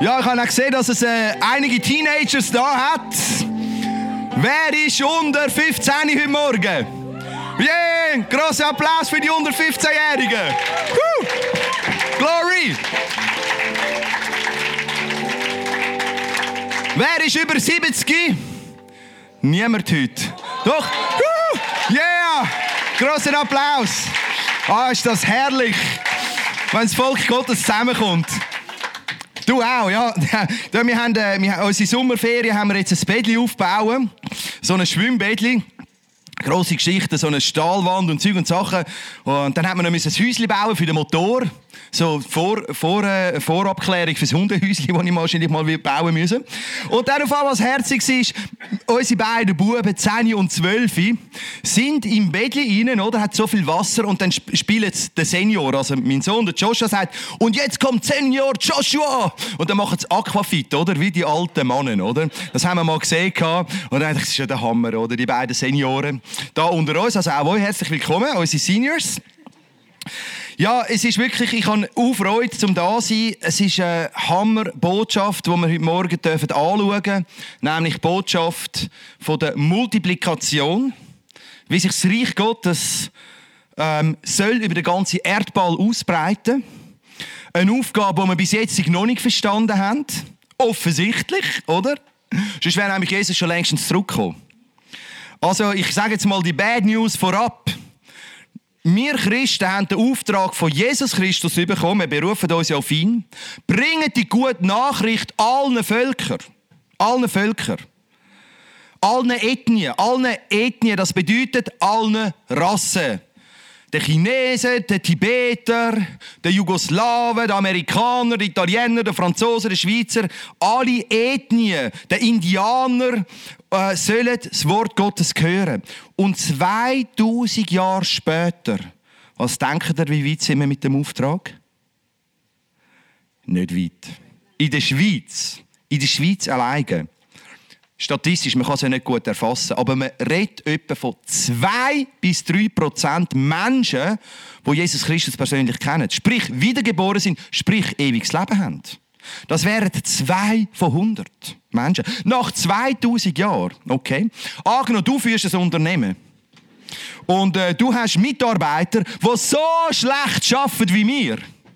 Ja, ich habe auch gesehen, dass es einige Teenagers da hat. Wer ist unter 15 heute Morgen? Yeah, grosser Applaus für die unter 15-Jährigen. Glory! Wer ist über 70? Niemand heute. Doch? Yeah! Grosser Applaus. Ist das herrlich, wenn das Volk Gottes zusammenkommt. Du auch, ja. Wir haben unsere Sommerferien haben wir jetzt ein Bettchen aufgebaut. So ein Schwimmbettchen. Grosse Geschichte, so eine Stahlwand und Zeug und Sachen. Und dann haben wir noch ein Häuschen bauen für den Motor. So Vorabklärung für das Hundehäuschen, das ich wahrscheinlich mal bauen müssen. Und dann auf einmal, was herzig war, unsere beiden Buben, 10 und 12, sind im Bettchen rein, oder? Hat so viel Wasser und dann spielt der Senior, also mein Sohn, der Joshua, sagt, und jetzt kommt Senior Joshua! Und dann machen sie Aquafit, oder? Wie die alten Männer, oder? Das haben wir mal gesehen. Und dann dachte ich, das ist ja der Hammer, oder? Die beiden Senioren da unter uns. Also auch euch herzlich willkommen, unsere Seniors. Ja, es ist wirklich, ich habe auch Freude, um da zu sein. Es ist eine Hammer-Botschaft, die wir heute Morgen anschauen dürfen. Nämlich die Botschaft von der Multiplikation. Wie sich das Reich Gottes soll über den ganzen Erdball ausbreiten. Eine Aufgabe, die wir bis jetzt noch nicht verstanden haben. Offensichtlich, oder? Sonst wäre nämlich Jesus schon längstens zurückgekommen. Also, ich sage jetzt mal die Bad News vorab. Wir Christen haben den Auftrag von Jesus Christus bekommen, wir berufen uns ja auf ihn. Bringen die gute Nachricht allen Völkern. Allen Völkern. Allen Ethnien, das bedeutet allen Rassen. Der Chinesen, der Tibeter, der Jugoslawen, der Amerikaner, der Italiener, der Franzosen, der Schweizer, alle Ethnien, der Indianer sollen das Wort Gottes hören. Und 2000 Jahre später, was denkt ihr, wie weit sind wir mit dem Auftrag? Nicht weit. In der Schweiz alleine. Statistisch, man kann es ja nicht gut erfassen, aber man redet etwa von 2-3% Menschen, die Jesus Christus persönlich kennen. Sprich, wiedergeboren sind, sprich, ewiges Leben haben. Das wären 2 von 100 Menschen. Nach 2000 Jahren, okay. Angenommen, du führst ein Unternehmen. Und du hast Mitarbeiter, die so schlecht arbeiten wie wir.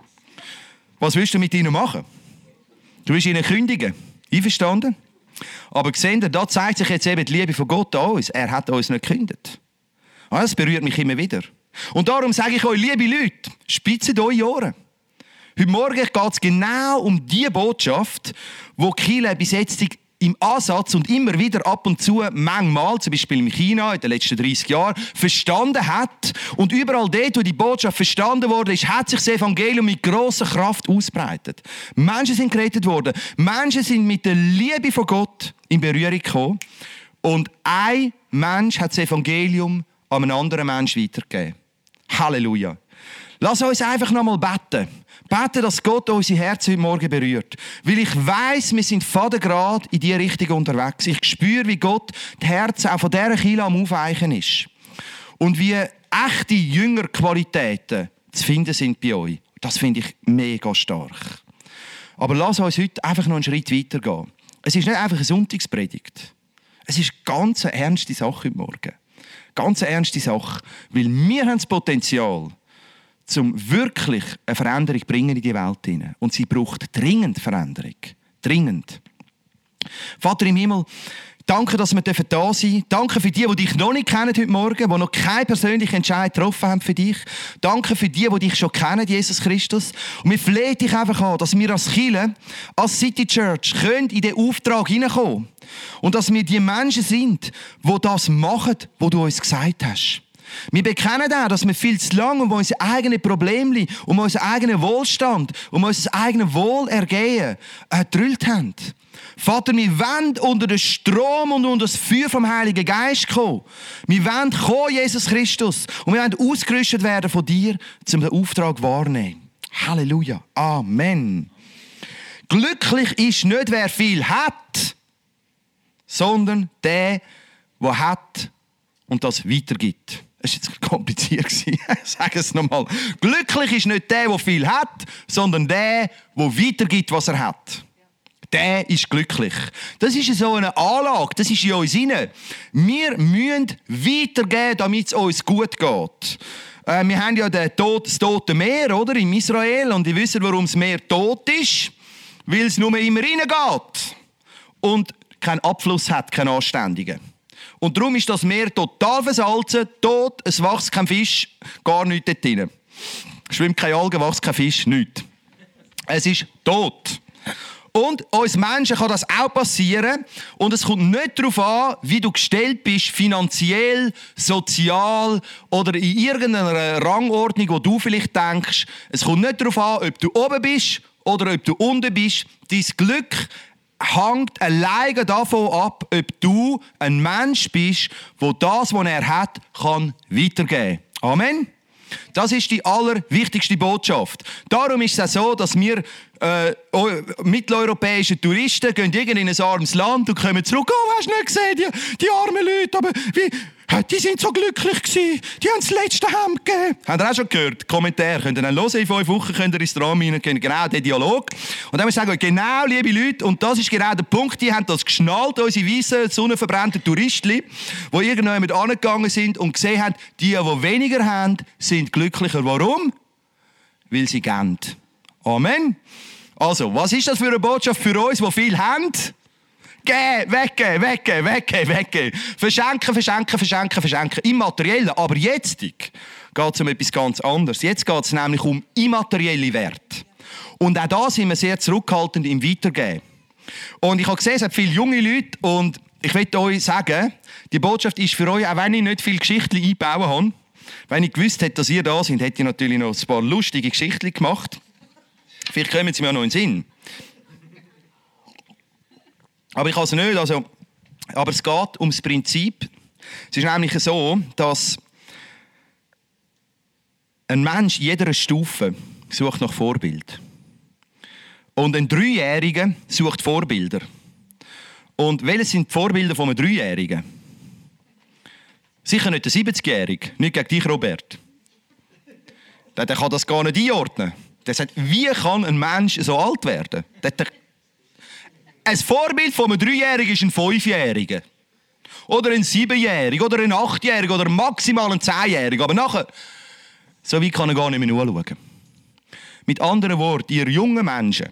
Was willst du mit ihnen machen? Du willst ihnen kündigen. Einverstanden? Aber seht ihr, da zeigt sich jetzt eben die Liebe von Gott an uns. Er hat uns nicht gekündigt. Das berührt mich immer wieder. Und darum sage ich euch, liebe Leute, spitzt eure Ohren. Heute Morgen geht es genau um die Botschaft, die Kirche bis jetzt im Ansatz und immer wieder ab und zu, manchmal, zum Beispiel in China in den letzten 30 Jahren, verstanden hat. Und überall dort, wo die Botschaft verstanden wurde, hat sich das Evangelium mit grosser Kraft ausbreitet. Menschen sind gerettet worden. Menschen sind mit der Liebe von Gott in Berührung gekommen. Und ein Mensch hat das Evangelium an einen anderen Menschen weitergegeben. Halleluja. Lass uns einfach nochmal beten. Beten, dass Gott unsere Herzen heute Morgen berührt. Weil ich weiss, wir sind fadengrad in diese Richtung unterwegs. Ich spüre, wie Gott die Herzen auch von dieser Kirche am Aufweichen ist. Und wie echte Jüngerqualitäten zu finden sind bei euch. Das finde ich mega stark. Aber lass uns heute einfach noch einen Schritt weitergehen. Es ist nicht einfach eine Sonntagspredigt. Es ist ganz eine ernste Sache heute Morgen. Ganz eine ernste Sache. Weil wir haben das Potenzial, um wirklich eine Veränderung zu bringen in die Welt hinein. Und sie braucht dringend Veränderung. Dringend. Vater im Himmel, danke, dass wir da sein dürfen. Danke für die dich noch nicht kennen heute Morgen, die noch keinen persönlichen Entscheid getroffen haben für dich. Danke für die dich schon kennen, Jesus Christus. Und wir flehen dich einfach an, dass wir als Kirche, als City Church, in den Auftrag hineinkommen. Und dass wir die Menschen sind, die das machen, was du uns gesagt hast. Wir bekennen auch, dass wir viel zu lange um unsere eigenen Probleme, um unseren eigenen Wohlstand, um unser eigenes Wohlergehen gedrüllt haben. Vater, wir wollen unter den Strom und unter das Feuer vom Heiligen Geist kommen. Wir wollen kommen, Jesus Christus. Und wir wollen ausgerüstet werden von dir, um den Auftrag wahrzunehmen. Halleluja. Amen. Glücklich ist nicht, wer viel hat, sondern der hat und das weitergibt. Das war jetzt kompliziert. Ich sage es nochmal. Glücklich ist nicht der viel hat, sondern der weitergibt, was er hat. der ist glücklich. Das ist so eine Anlage, das ist in uns hinein. Wir müssen weitergeben, damit es uns gut geht. Wir haben ja das Tote Meer, oder, in Israel, und ihr wisst, warum das Meer tot ist. Weil es nur immer reingeht und keinen Abfluss hat, keinen anständigen. Und darum ist das Meer total versalzen, tot, es wächst kein Fisch, gar nichts dort drin. Schwimmt keine Algen, wächst kein Fisch, nichts. Es ist tot. Und uns Menschen kann das auch passieren. Und es kommt nicht darauf an, wie du gestellt bist, finanziell, sozial oder in irgendeiner Rangordnung, wo du vielleicht denkst. Es kommt nicht darauf an, ob du oben bist oder ob du unten bist. Dein Glück hängt alleine davon ab, ob du ein Mensch bist, der das, was er hat, kann weitergeben kann. Amen. Das ist die allerwichtigste Botschaft. Darum ist es auch so, dass wir mitteleuropäische Touristen gehen in ein armes Land und kommen zurück. Oh, hast du nicht gesehen, die armen Leute, aber die sind so glücklich gewesen. Die haben das letzte Hemd gegeben. Habt ihr auch schon gehört? Kommentar. Könnt ihr dann hören, in 5 Wochen könnt ihr ins Drama hineingehen. Genau, der Dialog. Und dann sagen wir, genau, liebe Leute, und das ist genau der Punkt, die haben das geschnallt, unsere weißen, sonnenverbrannten Touristen, die irgendjemand angegangen sind und gesehen haben, die weniger haben, sind glücklicher. Warum? Weil sie geben. Amen. Also, was ist das für eine Botschaft für uns, die viel haben? Geben, weggeben. Verschenken. Immateriell. Aber jetzt geht es um etwas ganz anderes. Jetzt geht es nämlich um immaterielle Werte. Und auch da sind wir sehr zurückhaltend im Weitergeben. Und ich habe gesehen, es hat viele junge Leute und ich möchte euch sagen, die Botschaft ist für euch, auch wenn ich nicht viele Geschichten einbauen habe, wenn ich gewusst hätte, dass ihr da seid, hätte ich natürlich noch ein paar lustige Geschichten gemacht. Vielleicht kommen sie mir noch in den Sinn. Aber ich kann es nicht. Aber es geht um das Prinzip. Es ist nämlich so, dass ein Mensch in jeder Stufe sucht nach Vorbild. Und ein Dreijähriger sucht Vorbilder. Und welche sind die Vorbilder von einem Dreijährigen? Sicher nicht der 70-Jährige, nicht gegen dich, Robert. Der kann das gar nicht einordnen. Der sagt, wie kann ein Mensch so alt werden? Ein Vorbild von einem 3-Jährigen ist ein 5-Jähriger. Oder ein 7-Jähriger. Oder ein 8-Jähriger. Oder maximal ein 10-Jähriger. Aber nachher, so weit kann er gar nicht mehr anschauen. Mit anderen Worten, ihr jungen Menschen,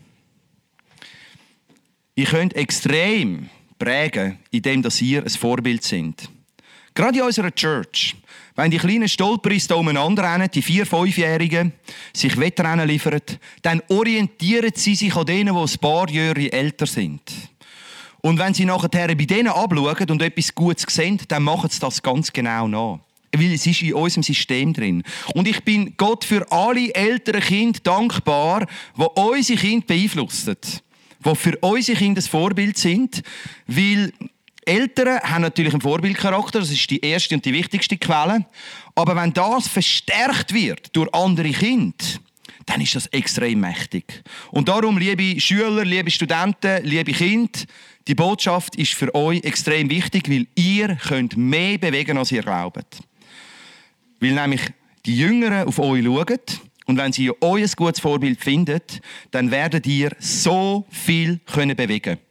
ihr könnt extrem prägen, indem ihr ein Vorbild sind. Gerade in unserer Church. Wenn die kleinen Stolperis da umeinander rennen, die 4-, 5-Jährigen, sich Wettrennen liefern, dann orientieren sie sich an denen, die ein paar Jahre älter sind. Und wenn sie nachher bei denen abschauen und etwas Gutes sehen, dann machen sie das ganz genau nach. Weil es ist in unserem System drin. Und ich bin Gott für alle älteren Kinder dankbar, die unsere Kinder beeinflussen. Die für unsere Kinder ein Vorbild sind, weil Eltern haben natürlich einen Vorbildcharakter, das ist die erste und die wichtigste Quelle. Aber wenn das verstärkt wird durch andere Kinder, dann ist das extrem mächtig. Und darum, liebe Schüler, liebe Studenten, liebe Kinder, die Botschaft ist für euch extrem wichtig, weil ihr könnt mehr bewegen, als ihr glaubt. Weil nämlich die Jüngeren auf euch schauen und wenn sie euch ein gutes Vorbild finden, dann werdet ihr so viel bewegen können.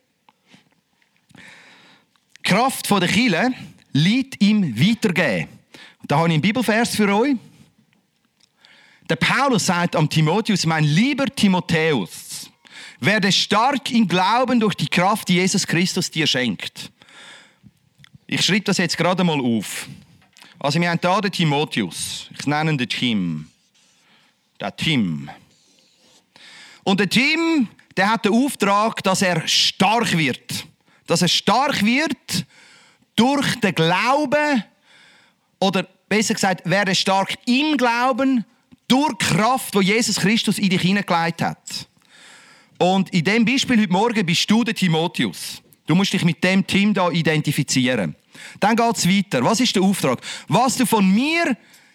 Die Kraft der Kirche liegt im Weitergeben. Da habe ich einen Bibelvers für euch. Der Paulus sagt am Timotheus, mein lieber Timotheus, werde stark im Glauben durch die Kraft, die Jesus Christus dir schenkt. Ich schreibe das jetzt gerade mal auf. Also wir haben hier den Timotheus. Ich nenne ihn den Tim. Der Tim. Und der Tim, der hat den Auftrag, dass er stark wird. Dass er stark wird durch den Glauben, oder besser gesagt, werde stark im Glauben, durch die Kraft, die Jesus Christus in dich hineingelegt hat. Und in diesem Beispiel heute Morgen bist du der Timotheus. Du musst dich mit dem Tim da identifizieren. Dann geht es weiter. Was ist der Auftrag? Was du von mir...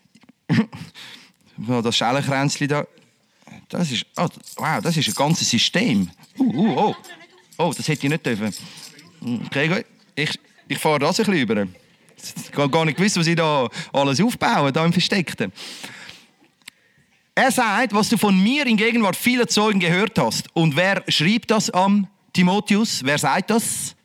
das Schellenkränzchen da... Das ist ein ganzes System. Oh, das hätte ich nicht dürfen. Okay, ich fahre das ein bisschen über. Ich habe gar nicht gewusst, was ich da alles aufbaue, da im Versteckten. Er sagt, was du von mir in Gegenwart vieler Zeugen gehört hast. Und wer schreibt das am Timotheus? Wer sagt das?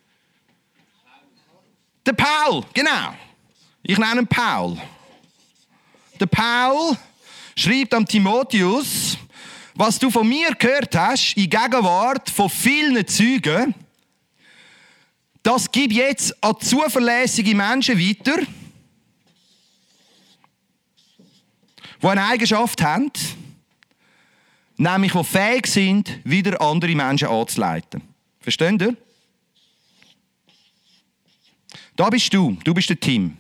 Der Paul, genau. Ich nenne ihn Paul. Der Paul schreibt am Timotheus, was du von mir gehört hast, in Gegenwart von vielen Zeugen, das gib jetzt an zuverlässige Menschen weiter, die eine Eigenschaft haben, nämlich die fähig sind, wieder andere Menschen anzuleiten. Versteht ihr? Da bist du bist der Team.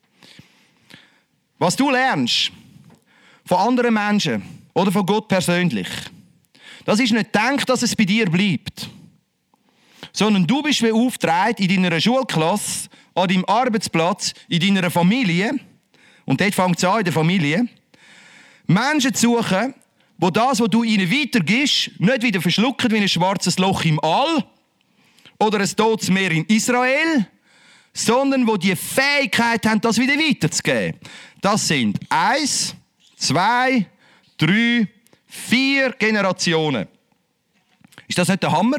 Was du lernst von anderen Menschen oder von Gott persönlich, das ist nicht gedacht, dass es bei dir bleibt, sondern du bist wie aufgetragen in deiner Schulklasse, an deinem Arbeitsplatz, in deiner Familie, und dort fängt es an in der Familie, Menschen zu suchen, die das, was du ihnen weitergibst, nicht wieder verschlucken wie ein schwarzes Loch im All oder ein totes Meer in Israel, sondern die die Fähigkeit haben, das wieder weiterzugeben. Das sind 1, 2, 3, 4 Generationen. Ist das nicht der Hammer?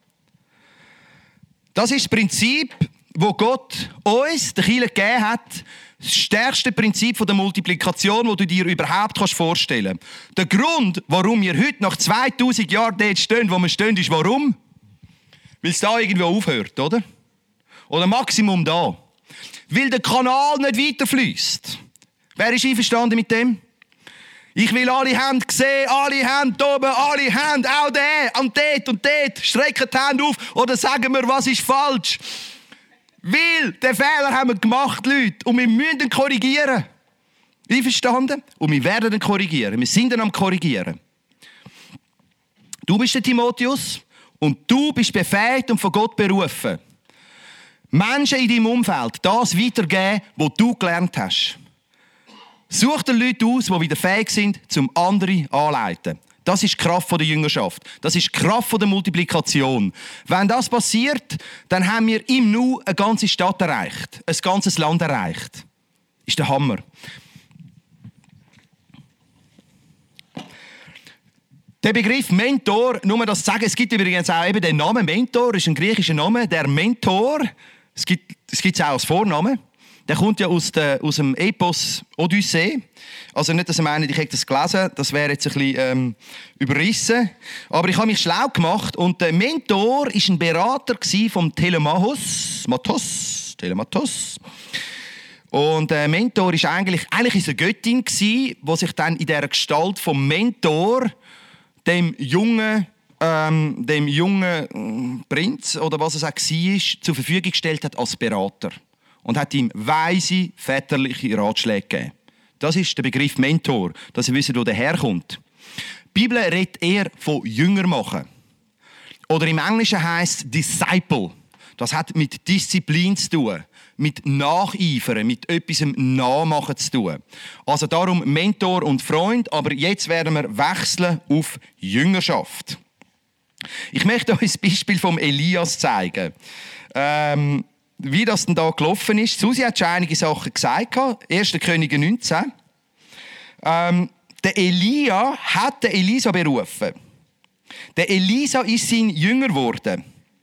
Das ist das Prinzip, das Gott uns, der Kirche, gegeben hat. Das stärkste Prinzip der Multiplikation, das du dir überhaupt vorstellen kannst. Der Grund, warum wir heute nach 2000 Jahren dort stehen, wo wir stehen, ist warum? Weil es da irgendwo aufhört, oder? Oder Maximum da. Weil der Kanal nicht weiterfließt. Wer ist einverstanden mit dem? Ich will alle Hände sehen, alle Hände oben, alle Hände, auch der, und dort, strecken die Hände auf oder sagen wir, was ist falsch. Weil, den Fehler haben wir gemacht, Leute, und wir müssen ihn korrigieren. Einverstanden? Und wir werden ihn korrigieren. Wir sind ihn am korrigieren. Du bist der Timotheus und du bist befähigt und von Gott berufen, Menschen in deinem Umfeld das weitergeben, was du gelernt hast. Such dir Leute aus, die wieder fähig sind, zum anderen anleiten. Das ist die Kraft der Jüngerschaft. Das ist die Kraft der Multiplikation. Wenn das passiert, dann haben wir im Nu eine ganze Stadt erreicht. Ein ganzes Land erreicht. Das ist der Hammer. Der Begriff Mentor, nur das zu sagen, es gibt übrigens auch eben den Namen Mentor, ist ein griechischer Name. Der Mentor, es gibt es auch als Vornamen. Der kommt ja aus dem Epos Odyssee. Also nicht, dass ihr meint, ich hätte das gelesen, das wäre jetzt ein bisschen überrissen. Aber ich habe mich schlau gemacht und der Mentor war ein Berater vom Telematos. Und der Mentor ist eigentlich ist eine Göttin die sich dann in dieser Gestalt vom Mentor dem jungen Prinz oder was es auch war, zur Verfügung gestellt hat als Berater. Und hat ihm weise, väterliche Ratschläge gegeben. Das ist der Begriff Mentor, dass ihr wisst, wo der herkommt. Die Bibel redet eher von Jünger machen. Oder im Englischen heisst es Disciple. Das hat mit Disziplin zu tun, mit Nacheifern, mit etwas Nachmachen zu tun. Also darum Mentor und Freund, aber jetzt werden wir wechseln auf Jüngerschaft. Ich möchte euch das Beispiel vom Elias zeigen. Wie das denn da gelaufen ist. Susi hat schon einige Sachen gesagt. 1. Könige 19. Der Elia hat den Elisa berufen. Der Elisa ist sein Jünger geworden.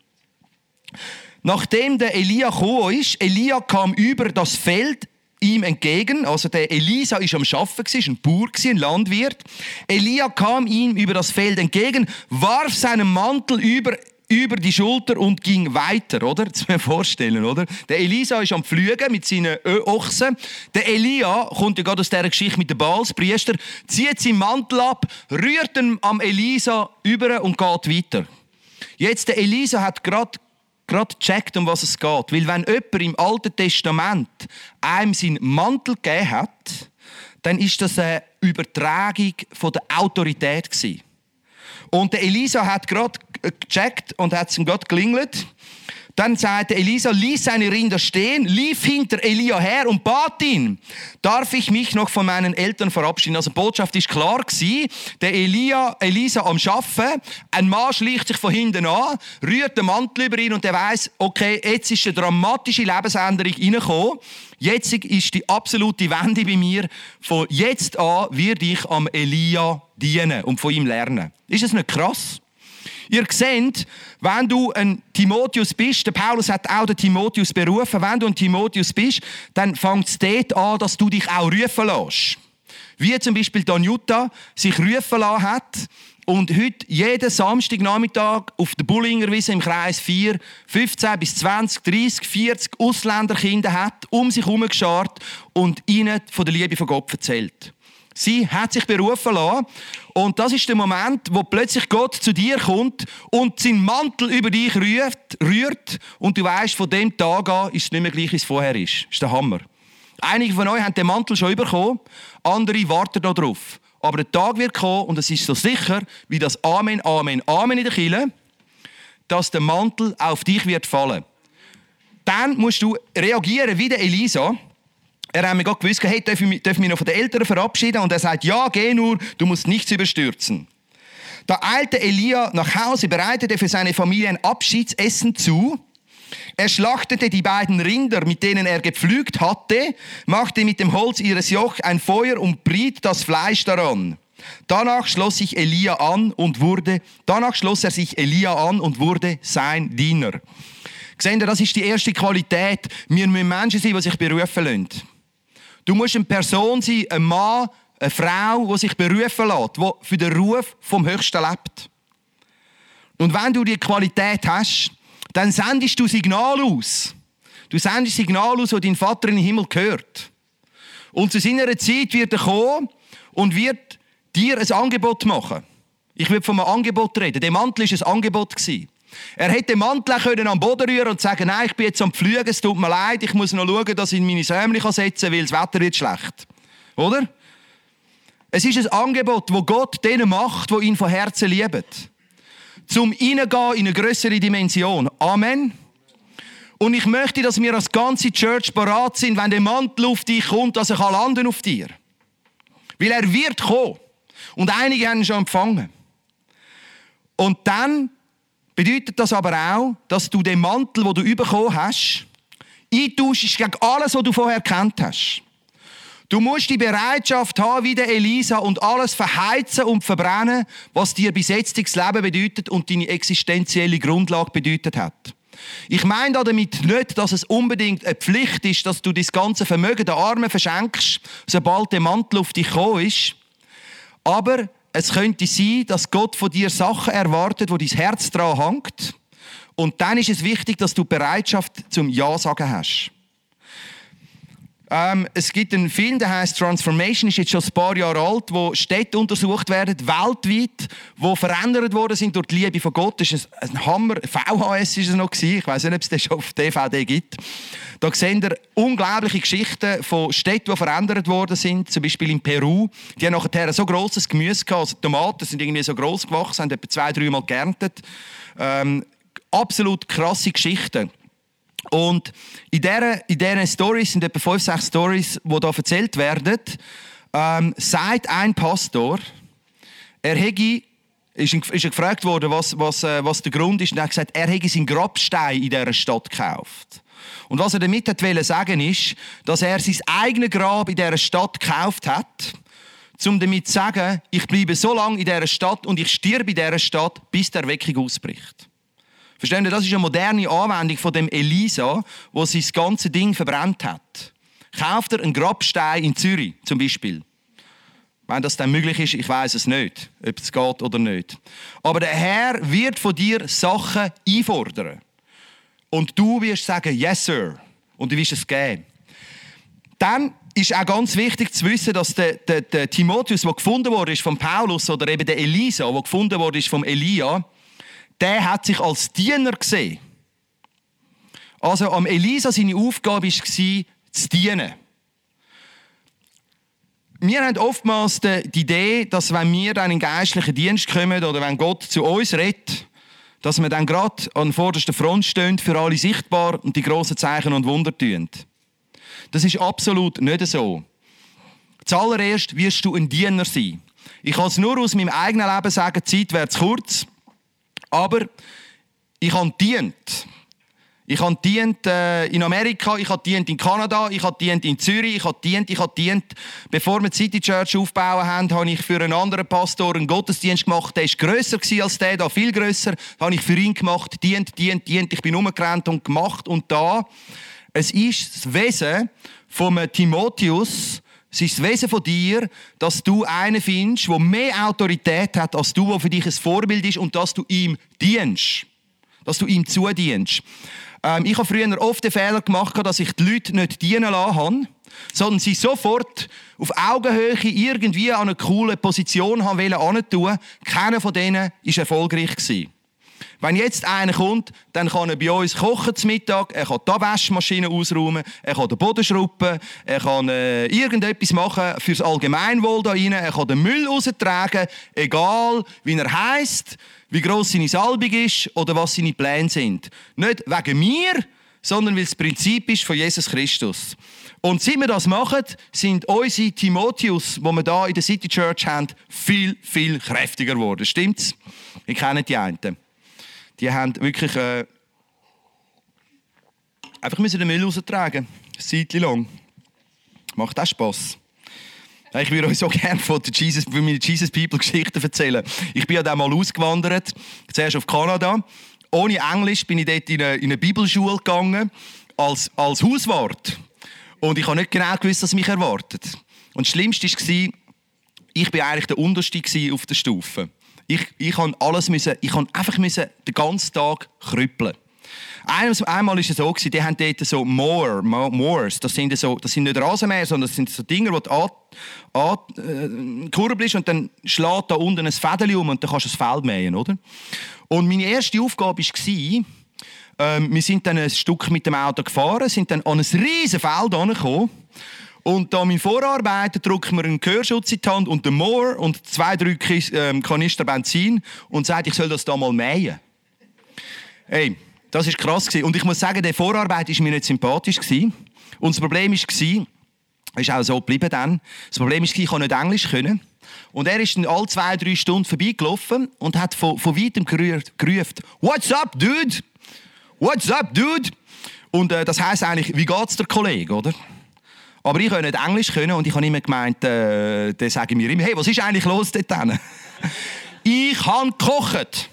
Nachdem der Elia gekommen ist, Elia kam über das Feld ihm entgegen. Also der Elisa war am Arbeiten, war ein Bauer, ein Landwirt. Elia kam ihm über das Feld entgegen, warf seinen Mantel über die Schulter und ging weiter, oder? Das muss man vorstellen, oder? Der Elisa ist am Pflügen mit seinen Ochsen. Der Elia kommt ja gerade aus dieser Geschichte mit dem Baalspriester, zieht seinen Mantel ab, rührt ihn am Elisa über und geht weiter. Jetzt, der Elisa hat gerade gecheckt, um was es geht. Weil wenn jemand im Alten Testament einem seinen Mantel gegeben hat, dann ist das eine Übertragung von der Autorität gewesen. Und der Elisa hat gerade gecheckt und hat es ihm gerade geklingelt. Dann sagte Elisa, ließ seine Rinder stehen, lief hinter Elia her und bat ihn, darf ich mich noch von meinen Eltern verabschieden? Also die Botschaft war klar gewesen, der Elisa am Arbeiten, ein Mann schleicht sich von hinten an, rührt den Mantel über ihn und er weiss, okay, jetzt ist eine dramatische Lebensänderung reingekommen. Jetzt ist die absolute Wende bei mir. Von jetzt an werde ich am Elia dienen und von ihm lernen. Ist das nicht krass? Ihr seht, wenn du ein Timotheus bist, der Paulus hat auch den Timotheus berufen, wenn du ein Timotheus bist, dann fängt es dort an, dass du dich auch rufen lässt. Wie zum Beispiel Donjuta sich rufen lassen hat und heute jeden Samstagnachmittag auf der Bullingerwiese im Kreis 4 15 bis 20, 30, 40 Ausländerkinder hat, um sich herum geschart und ihnen von der Liebe von Gott erzählt. Sie hat sich berufen lassen und das ist der Moment, wo plötzlich Gott zu dir kommt und seinen Mantel über dich rührt und du weißt, von dem Tag an ist es nicht mehr gleich, wie es vorher ist. Das ist der Hammer. Einige von euch haben den Mantel schon bekommen, andere warten noch drauf. Aber der Tag wird kommen und es ist so sicher wie das Amen, Amen, Amen in der Kirche, dass der Mantel auf dich wird fallen. Dann musst du reagieren wie der Elisa. Er hat mir gerade gewusst, hey, darf ich mich noch von den Eltern verabschieden? Und er sagt, ja, geh nur, du musst nichts überstürzen. Da eilte Elia nach Hause, bereitete für seine Familie ein Abschiedsessen zu. Er schlachtete die beiden Rinder, mit denen er gepflügt hatte, machte mit dem Holz ihres Joch ein Feuer und briet das Fleisch daran. Danach schloss er sich Elia an und wurde sein Diener. Seht ihr, das ist die erste Qualität. Wir müssen Menschen sein, die sich berufen lassen. Du musst eine Person sein, ein Mann, eine Frau, die sich berufen lässt, die für den Ruf vom Höchsten lebt. Und wenn du die Qualität hast, dann sendest du Signal aus. Du sendest Signal aus, das dein Vater in den Himmel gehört. Und zu seiner Zeit wird er kommen und wird dir ein Angebot machen. Ich will von einem Angebot reden. Der Mantel war ein Angebot. Er hätte den Mantel am Boden rühren und sagen, nein, ich bin jetzt am Pflügen, es tut mir leid, ich muss noch schauen, dass ich in meine Sämli setzen kann, weil das Wetter wird schlecht. Oder? Es ist ein Angebot, das Gott denen macht, die ihn von Herzen lieben. Zum Hineingehen in eine grössere Dimension. Amen. Und ich möchte, dass wir als ganze Church bereit sind, wenn der Mantel auf dich kommt, dass er landen auf dir. Weil er wird kommen. Und einige haben ihn schon empfangen. Und dann bedeutet das aber auch, dass du den Mantel, den du bekommen hast, eintauschst gegen alles, was du vorher gekannt hast. Du musst die Bereitschaft haben, wie der Elisa, und alles verheizen und verbrennen, was dir bis jetzt das Leben bedeutet und deine existenzielle Grundlage bedeutet hat. Ich meine damit nicht, dass es unbedingt eine Pflicht ist, dass du das ganze Vermögen den Armen verschenkst, sobald der Mantel auf dich gekommen ist. Aber es könnte sein, dass Gott von dir Sachen erwartet, wo dein Herz daran hängt. Und dann ist es wichtig, dass du Bereitschaft zum Ja sagen hast. Es gibt einen Film, der heißt Transformation, ist jetzt schon ein paar Jahre alt, wo Städte untersucht werden, weltweit, wo verändert worden sind durch die Liebe von Gott. Das ist ein Hammer. VHS ist es noch gewesen. Ich weiß nicht, ob es das schon auf DVD gibt. Da sehen wir unglaubliche Geschichten von Städten, die verändert worden sind. Zum Beispiel in Peru. Die haben nachher so grosses Gemüse gehabt. Also Tomaten sind irgendwie so gross gewachsen, haben etwa 2-3 Mal geerntet. Absolut krasse Geschichten. Und in diesen Storys, sind etwa 5-6 Storys, die hier erzählt werden, sagt ein Pastor, ist gefragt worden, was der Grund ist, und er hat gesagt, er hätte seinen Grabstein in dieser Stadt gekauft. Und was er damit wollte sagen, ist, dass er sein eigenes Grab in dieser Stadt gekauft hat, um damit zu sagen, ich bleibe so lange in dieser Stadt und ich sterbe in dieser Stadt, bis die Erweckung ausbricht. Verstehen Sie, das ist eine moderne Anwendung von dem Elisa, der sein ganzes Ding verbrannt hat. Kauft er einen Grabstein in Zürich, zum Beispiel. Wenn das dann möglich ist, ich weiss es nicht, ob es geht oder nicht. Aber der Herr wird von dir Sachen einfordern. Und du wirst sagen, yes, sir. Und du wirst es geben. Dann ist auch ganz wichtig zu wissen, dass der Timotheus, der gefunden wurde von Paulus, oder eben der Elisa, der gefunden wurde von Elia, der hat sich als Diener gesehen. Also am Elisa seine Aufgabe war, zu dienen. Wir haben oftmals die Idee, dass wenn wir dann in den geistlichen Dienst kommen oder wenn Gott zu uns redet, dass wir dann gerade an vorderster Front stehen, für alle sichtbar und die grossen Zeichen und Wunder tun. Das ist absolut nicht so. Zuallererst wirst du ein Diener sein. Ich kann es nur aus meinem eigenen Leben sagen, die Zeit wäre zu kurz. Aber ich habe gedient. Ich habe gedient in Amerika, ich habe gedient in Kanada, ich habe gedient in Zürich, ich habe gedient. Bevor wir die City Church aufgebaut haben, habe ich für einen anderen Pastor einen Gottesdienst gemacht. Der war grösser als der, da viel grösser. Habe ich für ihn gemacht, dient. Ich bin rumgerannt und gemacht und da. Es ist das Wesen von Timotheus, es ist das Wesen von dir, dass du einen findest, der mehr Autorität hat als du, der für dich ein Vorbild ist und dass du ihm dienst. Dass du ihm zudienst. Ich habe früher oft den Fehler gemacht, dass ich die Leute nicht dienen lassen habe, sondern sie sofort auf Augenhöhe irgendwie an eine coole Position haben wollen. Keiner von denen war erfolgreich gewesen. Wenn jetzt einer kommt, dann kann er bei uns kochen zum Mittag, er kann die Waschmaschine ausräumen, er kann den Boden schrubben, er kann irgendetwas machen fürs Allgemeinwohl da rein, er kann den Müll raustragen, egal wie er heisst, wie gross seine Salbung ist oder was seine Pläne sind. Nicht wegen mir, sondern weil es das Prinzip ist von Jesus Christus. Und seit wir das machen, sind unsere Timotheus, die wir hier in der City Church haben, viel, viel kräftiger geworden. Stimmt's? Ihr kennt die einen. Die haben wirklich einfach den Müll raustragen. Eine Zeit lang. Macht auch Spass. Ich würde euch so gerne von meiner Jesus People Geschichten erzählen. Ich bin ja dann mal ausgewandert, zuerst auf Kanada. Ohne Englisch bin ich dort in eine Bibelschule gegangen, als Hauswart. Und ich habe nicht genau gewusst, was mich erwartet. Und das Schlimmste war, ich war eigentlich der Unterste auf der Stufe. Ich musste einfach den ganzen Tag krüppeln. Einmal war es so, die haben dort so Moors. Das sind nicht Rasenmäher, sondern das sind so Dinger, die du kurbelst und dann schlägt da unten ein Fädeli um und dann kannst du das Feld mähen, oder? Und meine erste Aufgabe war, wir sind dann ein Stück mit dem Auto gefahren, sind dann an ein riesen Feld angekommen. Und da mein Vorarbeiter drückt mir einen Gehörschutz in die Hand und den Mower und 2-3 Kanister Benzin und sagt, ich soll das da mal mähen. Hey, das war krass. Und ich muss sagen, der Vorarbeiter war mir nicht sympathisch. Und das Problem war, ist auch so geblieben dann, das Problem war, ich konnte nicht Englisch können. Und er ist dann alle 2-3 Stunden vorbeigelaufen und hat von weitem gerufen, «What's up, dude? What's up, dude?» Und das heisst eigentlich, wie geht's der Kollege, oder? Aber ich konnte nicht Englisch können und ich habe immer gemeint, dann sagen wir immer, hey, was ist eigentlich los dort hinten? Ich habe gekocht.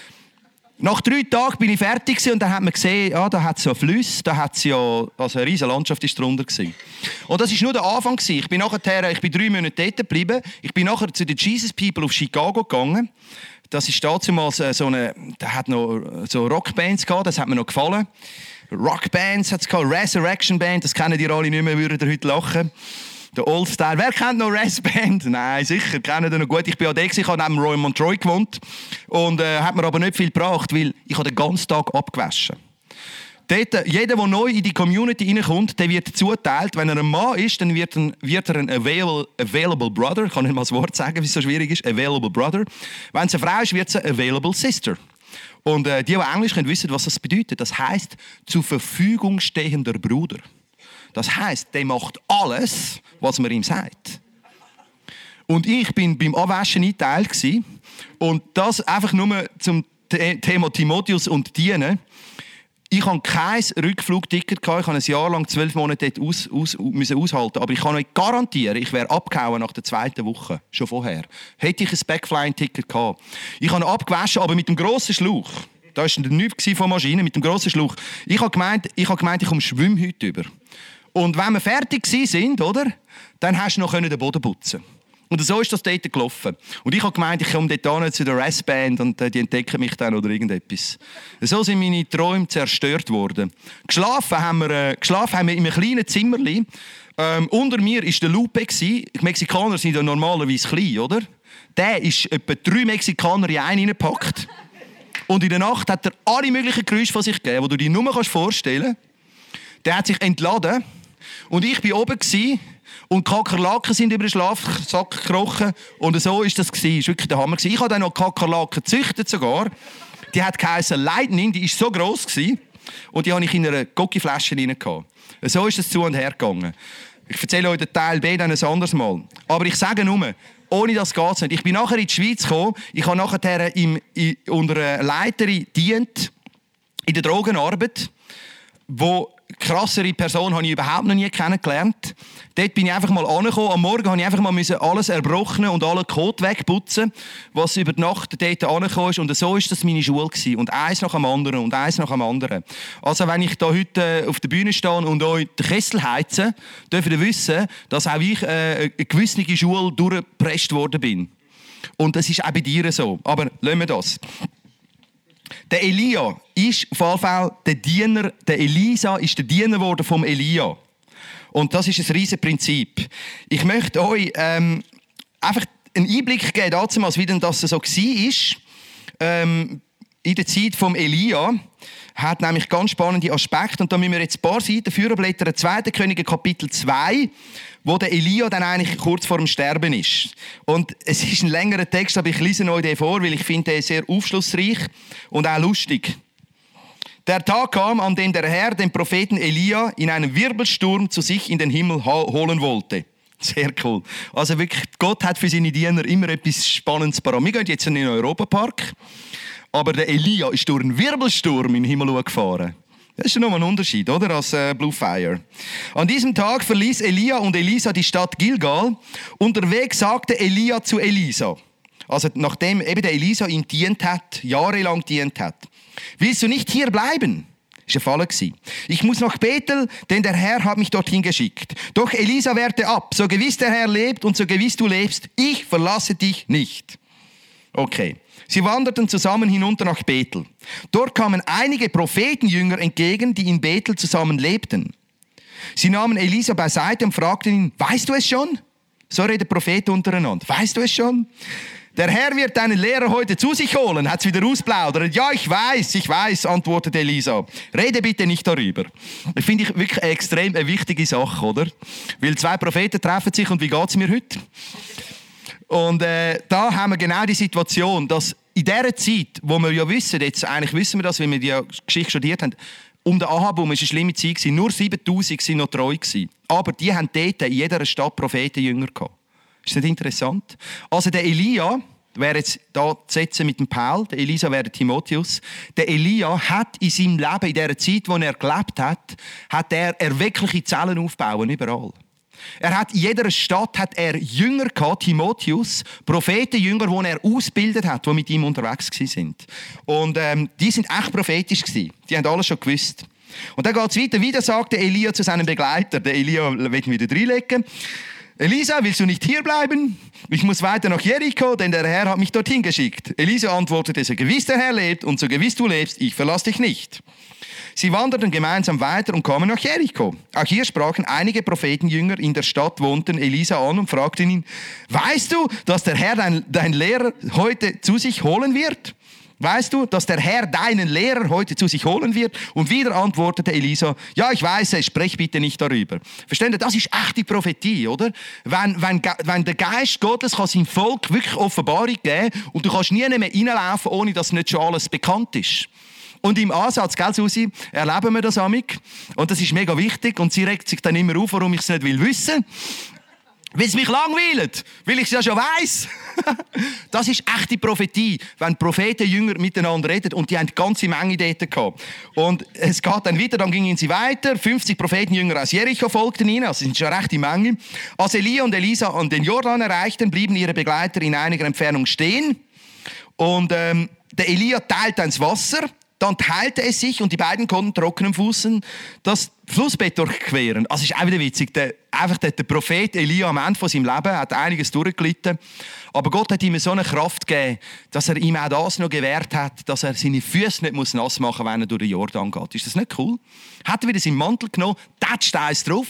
Nach 3 Tagen bin ich fertig und dann hat man gesehen, ja, da hat es ja Flüsse, da hat es ja, also eine riesige Landschaft ist drunter gewesen. Und das war nur der Anfang gewesen. Ich bin 3 Monate dort geblieben. Ich bin nachher zu den Jesus People auf Chicago gegangen. Das ist damals da hat noch so Rockbands gehabt, das hat mir noch gefallen. Rockbands hat es gehabt, Resurrection Band, das kennen die alle nicht mehr, würden ihr heute lachen. Der Old Style. Wer kennt noch Res Band? Nein, sicher, kennen die noch gut. Ich bin auch da, ich habe neben Roy Montroy gewohnt und hat mir aber nicht viel gebracht, weil ich habe den ganzen Tag abgewaschen. Dort, jeder, der neu in die Community reinkommt, der wird zuteilt. Wenn er ein Mann ist, dann wird er ein available brother. Ich kann nicht mal das Wort sagen, wie es so schwierig ist. Available brother. Wenn es eine Frau ist, wird sie available sister. Und die Englisch können, wissen, was das bedeutet. Das heisst, zur Verfügung stehender Bruder. Das heisst, der macht alles, was man ihm sagt. Und ich bin beim Abwaschen eingeteilt gewesen. Und das einfach nur zum Thema Timotheus und Dienen. Ich hatte kein Rückflugticket, ich habe ein Jahr lang 12 Monate dort aushalten. Aber ich kann euch garantieren, ich wäre abgehauen nach der 2. Woche, schon vorher. Hätte ich ein Backflying-Ticket gehabt. Ich habe abgewaschen, aber mit dem grossen Schlauch. Da war nichts von Maschinen, mit dem grossen Schlauch. Ich habe gemeint, ich komme Schwimmhüte über. Und wenn wir fertig sind, oder, dann hast du noch den Boden putzen. Und so ist das dort gelaufen. Und ich habe gemeint, ich komme dort hin zu der Rest-Band und die entdecken mich dann oder irgendetwas. So sind meine Träume zerstört worden. Geschlafen haben wir in einem kleinen Zimmerli. Unter mir war der Lupe. Die Mexikaner sind ja normalerweise klein, oder? Der ist etwa 3 Mexikaner in einen reingepackt. Und in der Nacht hat er alle möglichen Geräusche von sich gegeben, die du dir nur vorstellen kannst. Der hat sich entladen. Und ich war oben und Kakerlaken sind über den Schlafsack gekrochen. Und so war das. Das war wirklich der Hammer. Ich habe dann noch Kakerlaken gezüchtet sogar. Die hat geheißen Lightning, die war so gross. Und die hatte ich in einer Gocki-Flasche rein. So ist es zu und her gegangen. Ich erzähle euch den Teil B dann ein anderes Mal. Aber ich sage nur, ohne das geht es nicht. Ich bin nachher in die Schweiz gekommen. Ich habe nachher unter einer Leiterin gedient, in der Drogenarbeit. wo krassere Person habe ich überhaupt noch nie kennengelernt. Dort bin ich einfach mal angekommen. Am Morgen musste ich einfach mal alles Erbrochene und alle Kot wegputzen, was über die Nacht dort angekommen ist. Und so war das meine Schule gewesen. Und eins nach dem anderen und eins nach dem anderen. Also wenn ich da heute auf der Bühne stehe und euch den Kessel heize, dürft ihr wissen, dass auch ich eine gewisse Schule durchgepresst worden bin. Und das ist auch bei dir so. Aber lassen wir das. Der Elia ist auf jeden Fall der Diener, der Elisa ist der Diener geworden vom Elia. Und das ist ein riesiges Prinzip. Ich möchte euch einfach einen Einblick geben, damals, wie denn das so war. In der Zeit vom Elia hat nämlich ganz spannende Aspekte. Und da müssen wir jetzt ein paar Seiten führen, 2. Könige Kapitel 2, wo der Elia dann eigentlich kurz vor dem Sterben ist. Und es ist ein längerer Text, aber ich lese euch den vor, weil ich finde den sehr aufschlussreich und auch lustig. Der Tag kam, an dem der Herr den Propheten Elia in einem Wirbelsturm zu sich in den Himmel holen wollte. Sehr cool. Also wirklich, Gott hat für seine Diener immer etwas Spannendes parat. Wir gehen jetzt in den Europapark, aber der Elia ist durch einen Wirbelsturm in den Himmel gefahren. Das ist nochmal ein Unterschied, oder? Als Blue Fire. An diesem Tag verließ Elia und Elisa die Stadt Gilgal. Unterwegs sagte Elia zu Elisa, also nachdem eben der Elisa ihm dient hat, jahrelang dient hat: Willst du nicht hier bleiben? Das war ein Fall. Ich muss nach Bethel, denn der Herr hat mich dorthin geschickt. Doch Elisa wehrte ab: So gewiss der Herr lebt und so gewiss du lebst, ich verlasse dich nicht. Okay. Sie wanderten zusammen hinunter nach Bethel. Dort kamen einige Prophetenjünger entgegen, die in Bethel zusammen lebten. Sie nahmen Elisa beiseite und fragten ihn: Weißt du es schon? So redet Prophet untereinander. Weißt du es schon? Der Herr wird deinen Lehrer heute zu sich holen, hat es wieder ausplaudert. Ja, ich weiß, antwortete Elisa. Rede bitte nicht darüber. Das finde ich wirklich extrem eine wichtige Sache, oder? Weil 2 Propheten treffen sich und wie geht es mir heute? Und da haben wir genau die Situation, dass in dieser Zeit, wo wir ja wissen, jetzt eigentlich wissen wir das, weil wir die Geschichte studiert haben, um den Ahab herum war eine schlimme Zeit, nur 7000 waren noch treu gewesen. Aber die haben dort in jeder Stadt Prophetenjünger gehabt. Ist das nicht interessant? Also der Elia wäre jetzt da zu setzen mit dem Paul, der Elisa wäre Timotheus. Der Elia hat in seinem Leben, in dieser Zeit, in er gelebt hat er erweckliche Zellen aufgebaut, überall. Er hat in jeder Stadt Jünger gehabt, Timotheus, Prophetenjünger, die er ausgebildet hat, die mit ihm unterwegs waren. Und die sind echt prophetisch gewesen. Die haben alles schon gewusst. Und dann geht es weiter. Wieder sagte Elia zu seinem Begleiter, der Elia will wieder reinlegen: Elisa, willst du nicht hier bleiben? Ich muss weiter nach Jericho, denn der Herr hat mich dorthin geschickt. Elisa antwortete: So gewiss der Herr lebt und so gewiss du lebst, ich verlasse dich nicht. Sie wanderten gemeinsam weiter und kamen nach Jericho. Auch hier sprachen einige Prophetenjünger in der Stadt wohnten Elisa an und fragten ihn: Weißt du, dass der Herr dein Lehrer heute zu sich holen wird? Weißt du, dass der Herr deinen Lehrer heute zu sich holen wird? Und wieder antwortete Elisa: Ja, ich weiß es, sprech bitte nicht darüber. Versteht ihr, das ist echte Prophetie, oder? Wenn der Geist Gottes kann seinem Volk wirklich Offenbarung geben und du kannst nie mehr reinlaufen, ohne dass nicht schon alles bekannt ist. Und im Ansatz, gell, Susi, erleben wir das amig. Und das ist mega wichtig. Und sie regt sich dann immer auf, warum ich es nicht wissen will. Weil es mich langweilt, weil ich es ja schon weiss. Das ist echte Prophetie, wenn Propheten, Jünger miteinander reden. Und die haben eine ganze Menge dort gehabt. Und es geht dann wieder, dann gingen sie weiter. 50 Prophetenjünger aus Jericho folgten ihnen, also sind schon eine rechte Menge. Als Elia und Elisa an den Jordan erreichten, blieben ihre Begleiter in einiger Entfernung stehen. Und der Elia teilte ins Wasser. Dann teilte es sich und die beiden konnten trockenen Fußen das Flussbett durchqueren. Also ist auch wieder witzig. Der Prophet Elia am Ende von seinem Leben hat einiges durchgelitten. Aber Gott hat ihm so eine Kraft gegeben, dass er ihm auch das noch gewährt hat, dass er seine Füße nicht nass machen muss, wenn er durch den Jordan geht. Ist das nicht cool? Hat er wieder seinen Mantel genommen, tätscht eins drauf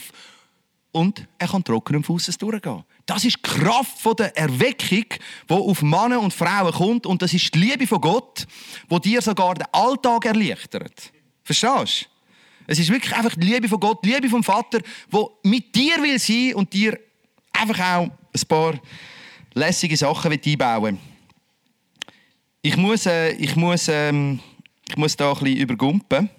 und er kann trockenen Fußes durchgehen. Das ist die Kraft der Erweckung, die auf Männer und Frauen kommt. Und das ist die Liebe von Gott, die dir sogar den Alltag erleichtert. Verstehst du? Es ist wirklich einfach die Liebe von Gott, die Liebe vom Vater, die mit dir will sein und dir einfach auch ein paar lässige Sachen einbauen will. Ich muss da ein bisschen übergumpen.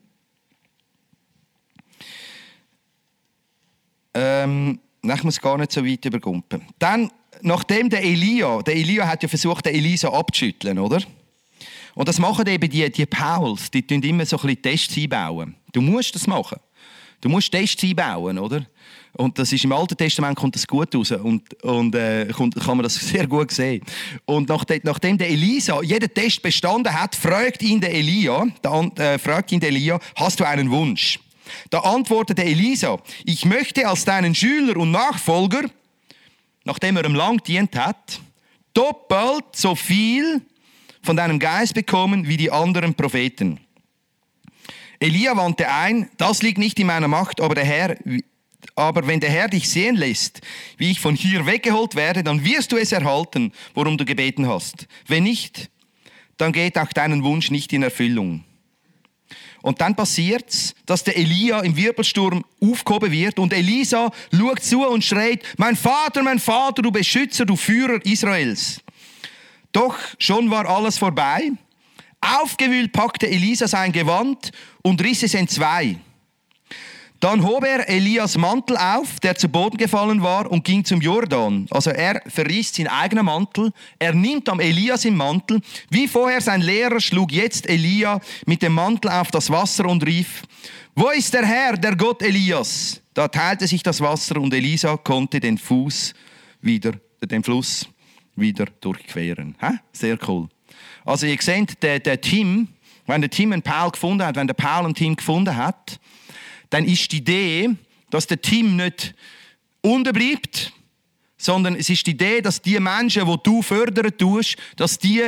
Ich muss gar nicht so weit übergumpen. Dann, nachdem der Elia hat ja versucht, den Elisa abzuschütteln, oder? Und das machen eben die Pauls, die tun immer so ein bisschen Tests einbauen. Du musst das machen. Du musst Tests einbauen, oder? Und das ist im Alten Testament kommt das gut raus und kann man das sehr gut sehen. Und nachdem der Elisa jeden Test bestanden hat, fragt ihn der Elia, hast du einen Wunsch? Da antwortete Elisa, ich möchte als deinen Schüler und Nachfolger, nachdem er ihm lang gedient hat, doppelt so viel von deinem Geist bekommen wie die anderen Propheten. Elia wandte ein, das liegt nicht in meiner Macht, aber wenn der Herr dich sehen lässt, wie ich von hier weggeholt werde, dann wirst du es erhalten, worum du gebeten hast. Wenn nicht, dann geht auch deinen Wunsch nicht in Erfüllung. Und dann passiert's, dass der Elia im Wirbelsturm aufgehoben wird und Elisa schaut zu und schreit, mein Vater, du Beschützer, du Führer Israels. Doch schon war alles vorbei. Aufgewühlt packte Elisa sein Gewand und riss es entzwei. Dann hob er Elias Mantel auf, der zu Boden gefallen war, und ging zum Jordan. Also er verriss seinen eigenen Mantel, er nimmt am Elias im Mantel. Wie vorher sein Lehrer schlug jetzt Elia mit dem Mantel auf das Wasser und rief, wo ist der Herr, der Gott Elias? Da teilte sich das Wasser und Elisa konnte den Fluss wieder durchqueren. Sehr cool. Also ihr seht, der Tim, wenn der Tim einen Paul gefunden hat, wenn der Paul ein Team gefunden hat, dann ist die Idee, dass der Team nicht unten bleibt, sondern es ist die Idee, dass die Menschen, die du fördern tust, dass die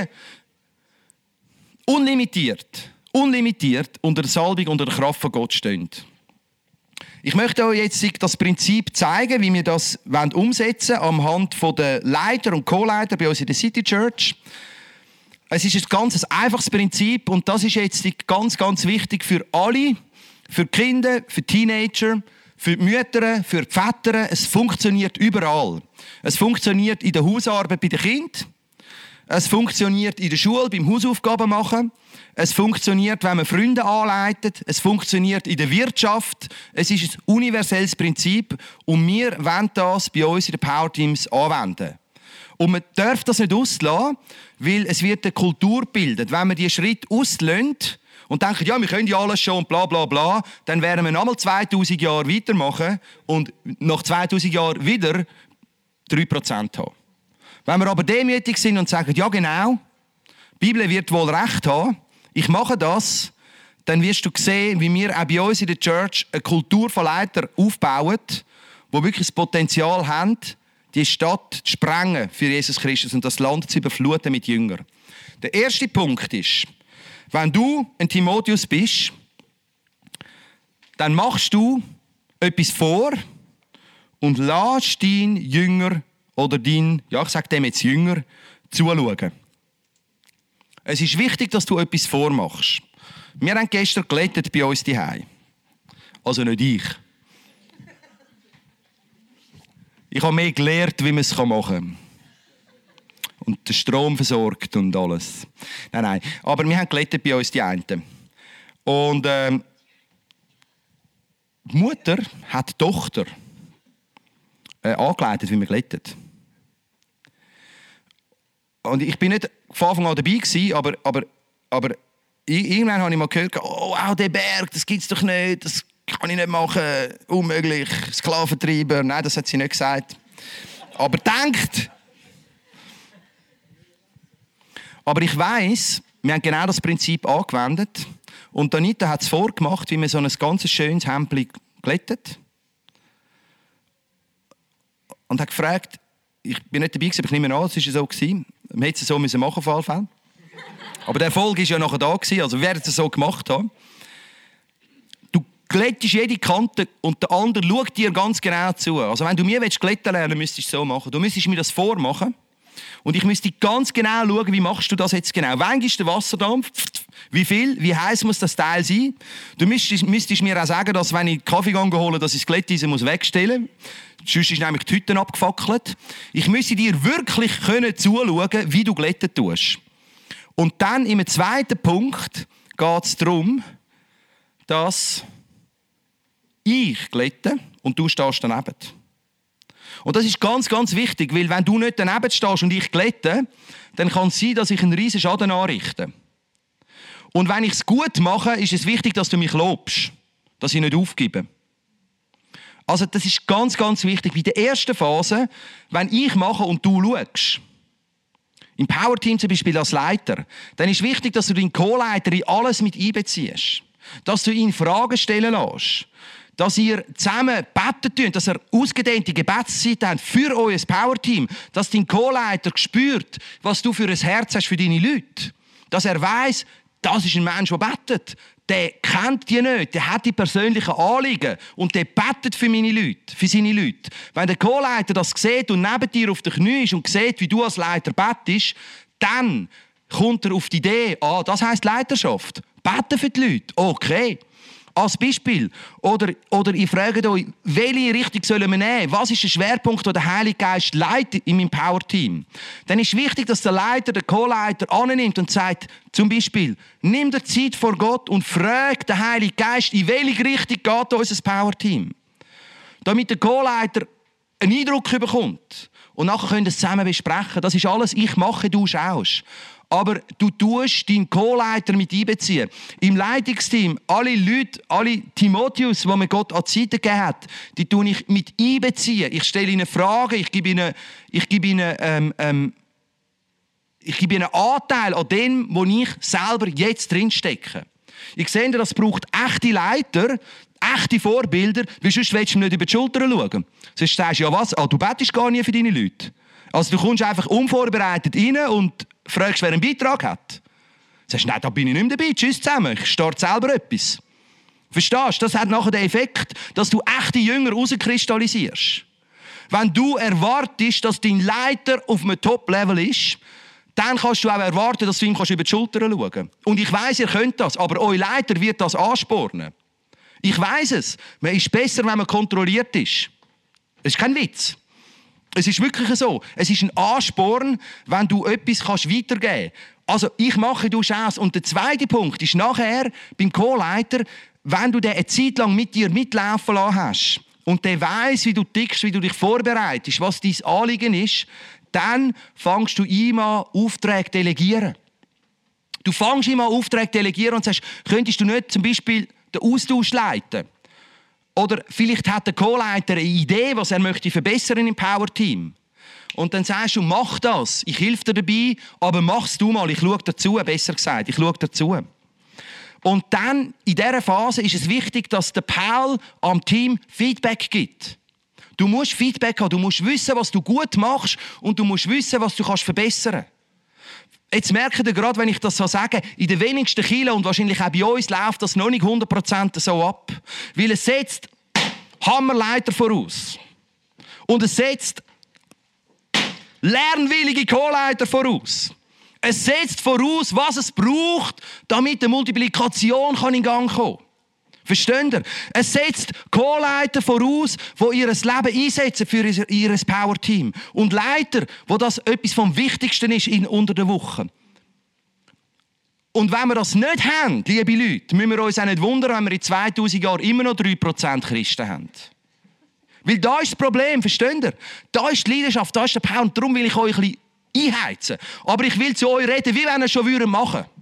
unlimitiert unter der Salbung, unter der Kraft von Gott stehen. Ich möchte euch jetzt das Prinzip zeigen, wie wir das umsetzen wollen, anhand der Leiter und Co-Leiter bei uns in der City Church. Es ist ein ganz einfaches Prinzip und das ist jetzt ganz, ganz wichtig für alle, für die Kinder, für die Teenager, für die Mütter, für die Väter. Es funktioniert überall. Es funktioniert in der Hausarbeit bei den Kindern. Es funktioniert in der Schule beim Hausaufgaben machen. Es funktioniert, wenn man Freunde anleitet. Es funktioniert in der Wirtschaft. Es ist ein universelles Prinzip und wir wollen das bei uns in den Power Teams anwenden. Und man darf das nicht auslassen, weil es wird eine Kultur bildet. Wenn man diesen Schritt auslöhnt und denkt, ja, wir können ja alles schon und bla bla bla, dann werden wir nochmal 2000 Jahre weitermachen und nach 2000 Jahren wieder 3% haben. Wenn wir aber demütig sind und sagen, ja genau, die Bibel wird wohl recht haben, ich mache das, dann wirst du sehen, wie wir auch bei uns in der Church eine Kultur von Leitern aufbauen, die wirklich das Potenzial haben, die Stadt zu sprengen für Jesus Christus und das Land zu überfluten mit Jüngern. Der erste Punkt ist, wenn du ein Timotheus bist, dann machst du etwas vor und lässt deinen Jünger oder ich sage dem jetzt Jünger, zuschauen. Es ist wichtig, dass du etwas vormachst. Wir haben gestern gelettet bei uns zu Hause. Also nicht ich. Ich habe mehr gelernt, wie man es machen kann. Und den Strom versorgt und alles. Nein. Aber wir haben gelettet bei uns die einen. Und die Mutter hat die Tochter angeleitet, wie man glettet. Und ich bin nicht von Anfang an dabei gewesen, aber irgendwann habe ich mal gehört, oh, auch der Berg, das gibt es doch nicht, das kann ich nicht machen, unmöglich, Sklaventreiber. Nein, das hat sie nicht gesagt. Aber denkt. Aber ich weiss, wir haben genau das Prinzip angewendet und Anita hat es vorgemacht, wie man so ein ganz schönes Hemdchen glättet. Und hat gefragt, ich bin nicht dabei gewesen, aber ich nehme an, es war so gewesen. Man hätte es so machen auf jeden Fall. Aber der Erfolg war ja nachher da gewesen, also wir werden es so gemacht haben. Du glättest jede Kante und der andere schaut dir ganz genau zu. Also wenn du mir glätten lernen willst, müsstest du es so machen. Du müsstest mir das vormachen. Und ich müsste ganz genau schauen, wie machst du das jetzt genau. Wann ist der Wasserdampf? Wie viel? Wie heiß muss das Teil sein? Du müsstest mir auch sagen, dass wenn ich Kaffee hole, dass ich das Glätteisen wegstellen muss. Sonst ist nämlich die Hütte abgefackelt. Ich müsste dir wirklich zuschauen, wie du glätten tust. Und dann im zweiten Punkt geht es darum, dass ich glätte und du stehst daneben. Und das ist ganz, ganz wichtig, weil wenn du nicht daneben stehst und ich glätte, dann kann es sein, dass ich einen riesen Schaden anrichte. Und wenn ich es gut mache, ist es wichtig, dass du mich lobst, dass ich nicht aufgebe. Also das ist ganz, ganz wichtig. Bei der ersten Phase, wenn ich mache und du schaust, im Power-Team zum Beispiel als Leiter, dann ist wichtig, dass du deinen Co-Leiter in alles mit einbeziehst. Dass du ihn Fragen stellen lässt. Dass ihr zusammen beten könnt, dass ihr ausgedehnte Gebetszeit habt für euer Power-Team. Dass dein Co-Leiter spürt, was du für ein Herz hast für deine Leute. Dass er weiss, das ist ein Mensch, der betet. Der kennt die nicht, der hat die persönlichen Anliegen und der betet für meine Leute, für seine Leute. Wenn der Co-Leiter das sieht und neben dir auf den Knien ist und sieht, wie du als Leiter betest, dann kommt er auf die Idee, das heisst Leiterschaft. Beten für die Leute. Okay. Als Beispiel. Oder ich frage euch, welche Richtung sollen wir nehmen? Was ist der Schwerpunkt, den der Heilige Geist leitet in meinem Power-Team? Dann ist wichtig, dass der Leiter, der Co-Leiter annimmt und sagt, zum Beispiel, nimm dir Zeit vor Gott und frag den Heiligen Geist, in welche Richtung geht unser Power-Team? Damit der Co-Leiter einen Eindruck bekommt. Und nachher können wir es zusammen besprechen. Das ist alles, ich mache, du schaust. Aber du tust deinen Co-Leiter mit einbeziehen. Im Leitungsteam, alle Leute, alle Timotheus, die mir Gott an die Seite gegeben hat, die tue ich mit einbeziehen. Ich stelle ihnen Fragen, ich gebe ihnen einen Anteil an dem, wo ich selber jetzt drinstecke. Ich sehe, das braucht echte Leiter, echte Vorbilder, weil sonst willst du mir nicht über die Schulter schauen. Sonst sagst du, ja was, du betest gar nie für deine Leute. Also du kommst einfach unvorbereitet rein und fragst, wer einen Beitrag hat. Du sagst, nein, da bin ich nicht mehr dabei, tschüss zusammen, ich starte selber etwas. Verstehst du? Das hat nachher den Effekt, dass du echte Jünger rauskristallisierst. Wenn du erwartest, dass dein Leiter auf einem Top-Level ist, dann kannst du auch erwarten, dass du ihm über die Schulter schauen kannst. Und ich weiss, ihr könnt das, aber euer Leiter wird das anspornen. Ich weiss es. Man ist besser, wenn man kontrolliert ist. Das ist kein Witz. Es ist wirklich so. Es ist ein Ansporn, wenn du etwas weitergeben kannst. Also, ich mache, du schaust. Und der zweite Punkt ist nachher beim Co-Leiter, wenn du den eine Zeit lang mit dir mitlaufen lassen hast und der weiss, wie du tickst, wie du dich vorbereitest, was dein Anliegen ist, dann fängst du ihm an, Aufträge delegieren. Du fängst ihm an, Aufträge delegieren und sagst, könntest du nicht zum Beispiel den Austausch leiten? Oder vielleicht hat der Co-Leiter eine Idee, was er möchte verbessern im Power-Team. Und dann sagst du, mach das, ich helfe dir dabei, aber mach's du mal, ich schaue dazu, besser gesagt, ich schaue dazu. Und dann, in dieser Phase, ist es wichtig, dass der Paul am Team Feedback gibt. Du musst Feedback haben, du musst wissen, was du gut machst und du musst wissen, was du verbessern kannst. Jetzt merkt ihr gerade, wenn ich das so sage, in den wenigsten Kirchen und wahrscheinlich auch bei uns läuft das noch nicht 100% so ab. Weil es setzt Hammerleiter voraus. Und es setzt lernwillige Co-Leiter voraus. Es setzt voraus, was es braucht, damit die Multiplikation in Gang kommen kann. Versteht ihr? Es setzt Co-Leiter voraus, die ihr Leben einsetzen für ihr Power-Team. Und Leiter, wo das etwas vom Wichtigsten ist unter der Woche. Und wenn wir das nicht haben, liebe Leute, müssen wir uns auch nicht wundern, wenn wir in 2000 Jahren immer noch 3% Christen haben. Weil da ist das Problem, versteht ihr? Da ist die Leidenschaft, da ist der Power. Und darum will ich euch ein bisschen einheizen. Aber ich will zu euch reden, wie wenn ihr es schon machen würdet.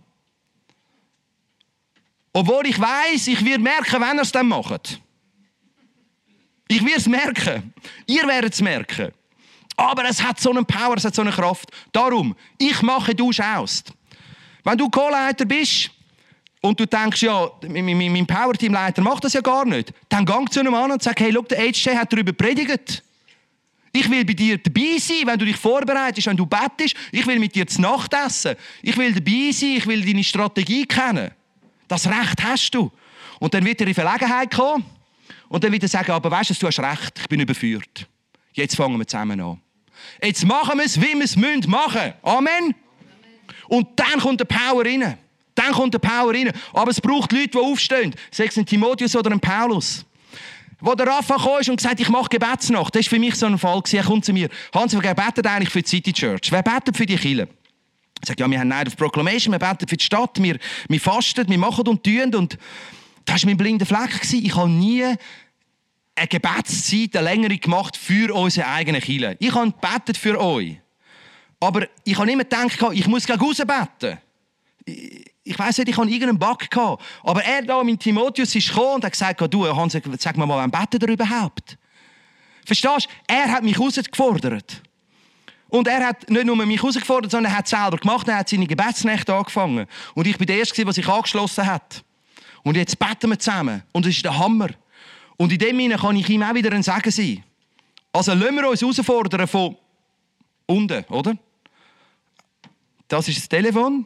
Obwohl ich weiss, ich werde merken, wenn ihr es dann macht. Ich werde es merken. Ihr werdet es merken. Aber es hat so eine Power, es hat so eine Kraft. Darum, ich mache, du schaust. Wenn du Co-Leiter bist und du denkst, ja, mein Power-Team-Leiter macht das ja gar nicht, dann geh zu einem an und sag, hey, schau, der HJ hat darüber predigt. Ich will bei dir dabei sein, wenn du dich vorbereitest, wenn du bettest. Ich will mit dir zu Nacht essen. Ich will dabei sein, ich will deine Strategie kennen. Das Recht hast du. Und dann wird er in Verlegenheit kommen und dann wird er sagen, aber weißt du hast recht, ich bin überführt. Jetzt fangen wir zusammen an. Jetzt machen wir es, wie wir es machen müssen. Amen. Und dann kommt der Power rein. Dann kommt der Power rein. Aber es braucht Leute, die aufstehen. Sei es ein Timotheus oder ein Paulus. Wo der Rafa kam und gesagt hat, ich mache Gebetsnacht. Das war für mich so ein Fall. Er kommt zu mir. Hans, wer betet eigentlich für die City Church? Wer betet für die Kirche? Ich sage, ja, wir haben Night of Proclamation, wir beten für die Stadt, wir fasten, wir machen und tun. Und das war mein blinder Fleck. Ich habe nie eine Gebetszeit, eine längere gemacht für unsere eigene Kirche. Ich habe gebetet für euch. Aber ich habe immer gedacht, ich muss gleich rausbeten. ich weiss nicht, ich hatte irgendeinen Bug gehabt. Aber er da, mein Timotheus, ist gekommen und hat gesagt, du, Hans, sag mir mal, wann betet er überhaupt? Verstehst du? Er hat mich herausgefordert. Und er hat nicht nur mich herausgefordert, sondern er hat es selber gemacht. Er hat seine Gebetsnächte angefangen. Und ich war der Erste, der sich angeschlossen hat. Und jetzt beten wir zusammen. Und das ist der Hammer. Und in dem Sinne kann ich ihm auch wieder ein Segen sein. Also lassen wir uns herausfordern von unten, oder? Das ist das Telefon.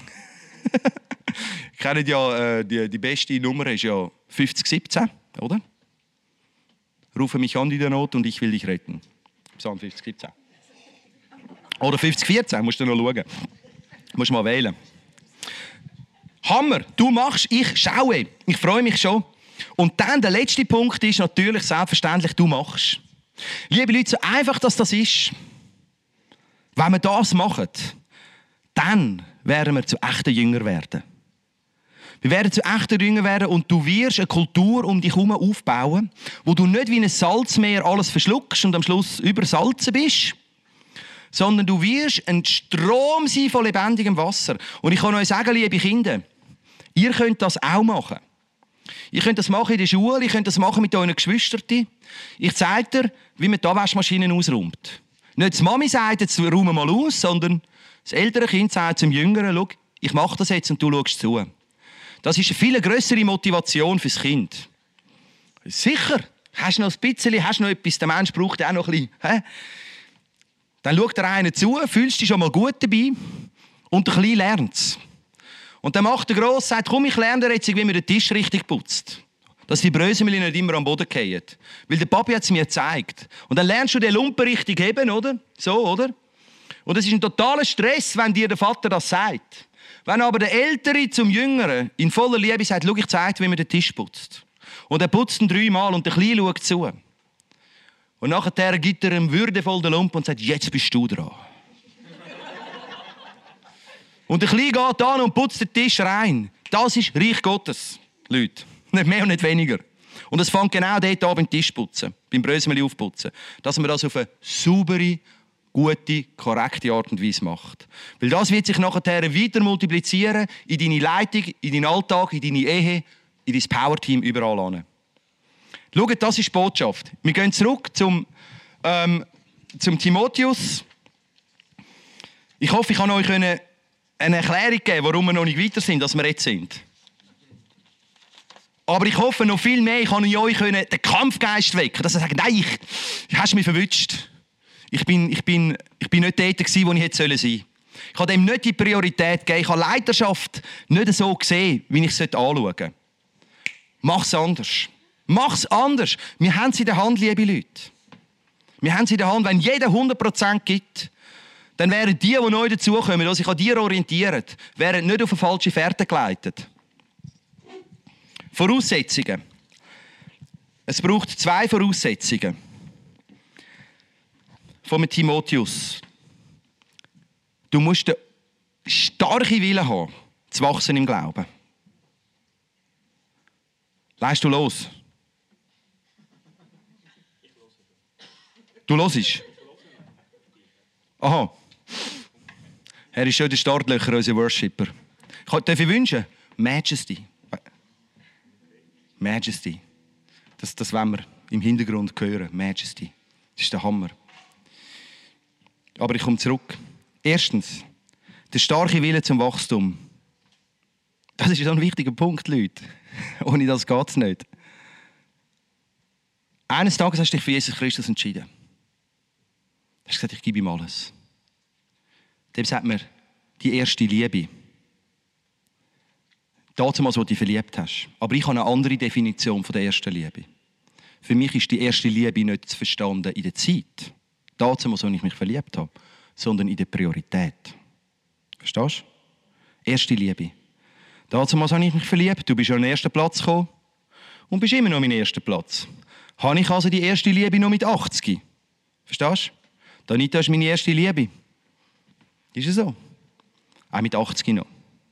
Ich kenne ja, die beste Nummer ist ja 5017, oder? Rufe mich an in der Not und ich will dich retten. Psalm 5017. Oder 5014, musst du noch schauen. Musst mal wählen. Hammer, du machst, ich schaue. Ich freue mich schon. Und dann der letzte Punkt ist natürlich selbstverständlich, du machst. Liebe Leute, so einfach dass das ist, wenn wir das machen, dann werden wir zu echten Jüngern werden. Wir werden zu echten Jüngern werden und du wirst eine Kultur um dich herum aufbauen, wo du nicht wie ein Salzmeer alles verschluckst und am Schluss übersalzen bist, sondern du wirst ein Strom sein von lebendigem Wasser. Und ich kann euch sagen, liebe Kinder, ihr könnt das auch machen. Ihr könnt das machen in der Schule, ihr könnt das machen mit euren Geschwistern. Ich zeige dir, wie man die Waschmaschinen ausräumt. Nicht die Mami sagt, jetzt räumen wir mal aus, sondern das ältere Kind sagt zum Jüngeren, schau, ich mache das jetzt und du schaust zu. Das ist eine viel grössere Motivation fürs Kind. Sicher, hast du noch ein bisschen, hast du noch etwas, der Mensch braucht auch noch ein bisschen. Dann schaut der eine zu, fühlst dich schon mal gut dabei und der Kleine lernt es. Und dann macht der Grosse, sagt, komm, ich lerne dir jetzt, wie man den Tisch richtig putzt. Dass die Brösel nicht immer am Boden fallen. Weil der Papi hat es mir gezeigt. Und dann lernst du den Lumpen richtig heben, oder? So, oder? Und es ist ein totaler Stress, wenn dir der Vater das sagt. Wenn aber der Ältere zum Jüngeren in voller Liebe sagt, schau, ich zeige dir, wie man den Tisch putzt. Und er putzt ihn 3-mal und der Kleine schaut zu. Und nachher gibt er ihm würdevoll den Lumpen und sagt, jetzt bist du dran. Und der Kleine geht an und putzt den Tisch rein. Das ist Reich Gottes, Leute. Nicht mehr und nicht weniger. Und es fängt genau dort an beim Tischputzen, beim Brösmeli aufputzen. Dass man das auf eine saubere, gute, korrekte Art und Weise macht. Weil das wird sich nachher weiter multiplizieren in deine Leitung, in deinen Alltag, in deine Ehe, in dein Powerteam, überall hin. Schaut, das ist die Botschaft. Wir gehen zurück zum Timotheus. Ich hoffe, ich kann euch eine Erklärung geben, warum wir noch nicht weiter sind, als wir jetzt sind. Aber ich hoffe noch viel mehr, ich kann in euch den Kampfgeist wecken, dass ihr sagt, nein, du hast mich verwünscht. Ich bin nicht dort gewesen, wo ich hätte sein sollen. Ich habe dem nicht die Priorität gegeben. Ich habe Leiterschaft nicht so gesehen, wie ich es anschauen sollte. Mach es anders. Mach es anders. Wir haben es in der Hand, liebe Leute. Wir haben es in der Hand, wenn jeder 100% gibt, dann wären die neu dazukommen, die sich an dir orientieren, wären nicht auf eine falsche Fährte geleitet. Voraussetzungen. Es braucht 2 Voraussetzungen. Von Timotheus. Du musst den starken Willen haben, zu wachsen im Glauben. Leist du los? Du hörst? Aha. Er ist schon in den Startlöchern, unser Worshipper. Darf ich wünschen? Majesty. Majesty. Das wollen wir im Hintergrund hören. Majesty. Das ist der Hammer. Aber ich komme zurück. Erstens, der starke Wille zum Wachstum. Das ist so ein wichtiger Punkt, Leute. Ohne das geht es nicht. Eines Tages hast du dich für Jesus Christus entschieden. Du hast gesagt, ich gebe ihm alles. Dem sagt man die erste Liebe. Dazu mal, was du dich verliebt hast. Aber ich habe eine andere Definition von der ersten Liebe. Für mich ist die erste Liebe nicht zu verstanden in der Zeit. Dazu mal, wo ich mich verliebt habe. Sondern in der Priorität. Verstehst du? Erste Liebe. Dazu mal habe ich mich verliebt. Du bist an den ersten Platz gekommen. Und bist immer noch mein erster Platz. Habe ich also die erste Liebe noch mit 80? Verstehst du? Danita ist meine erste Liebe. Ist es so? Auch mit 80 noch.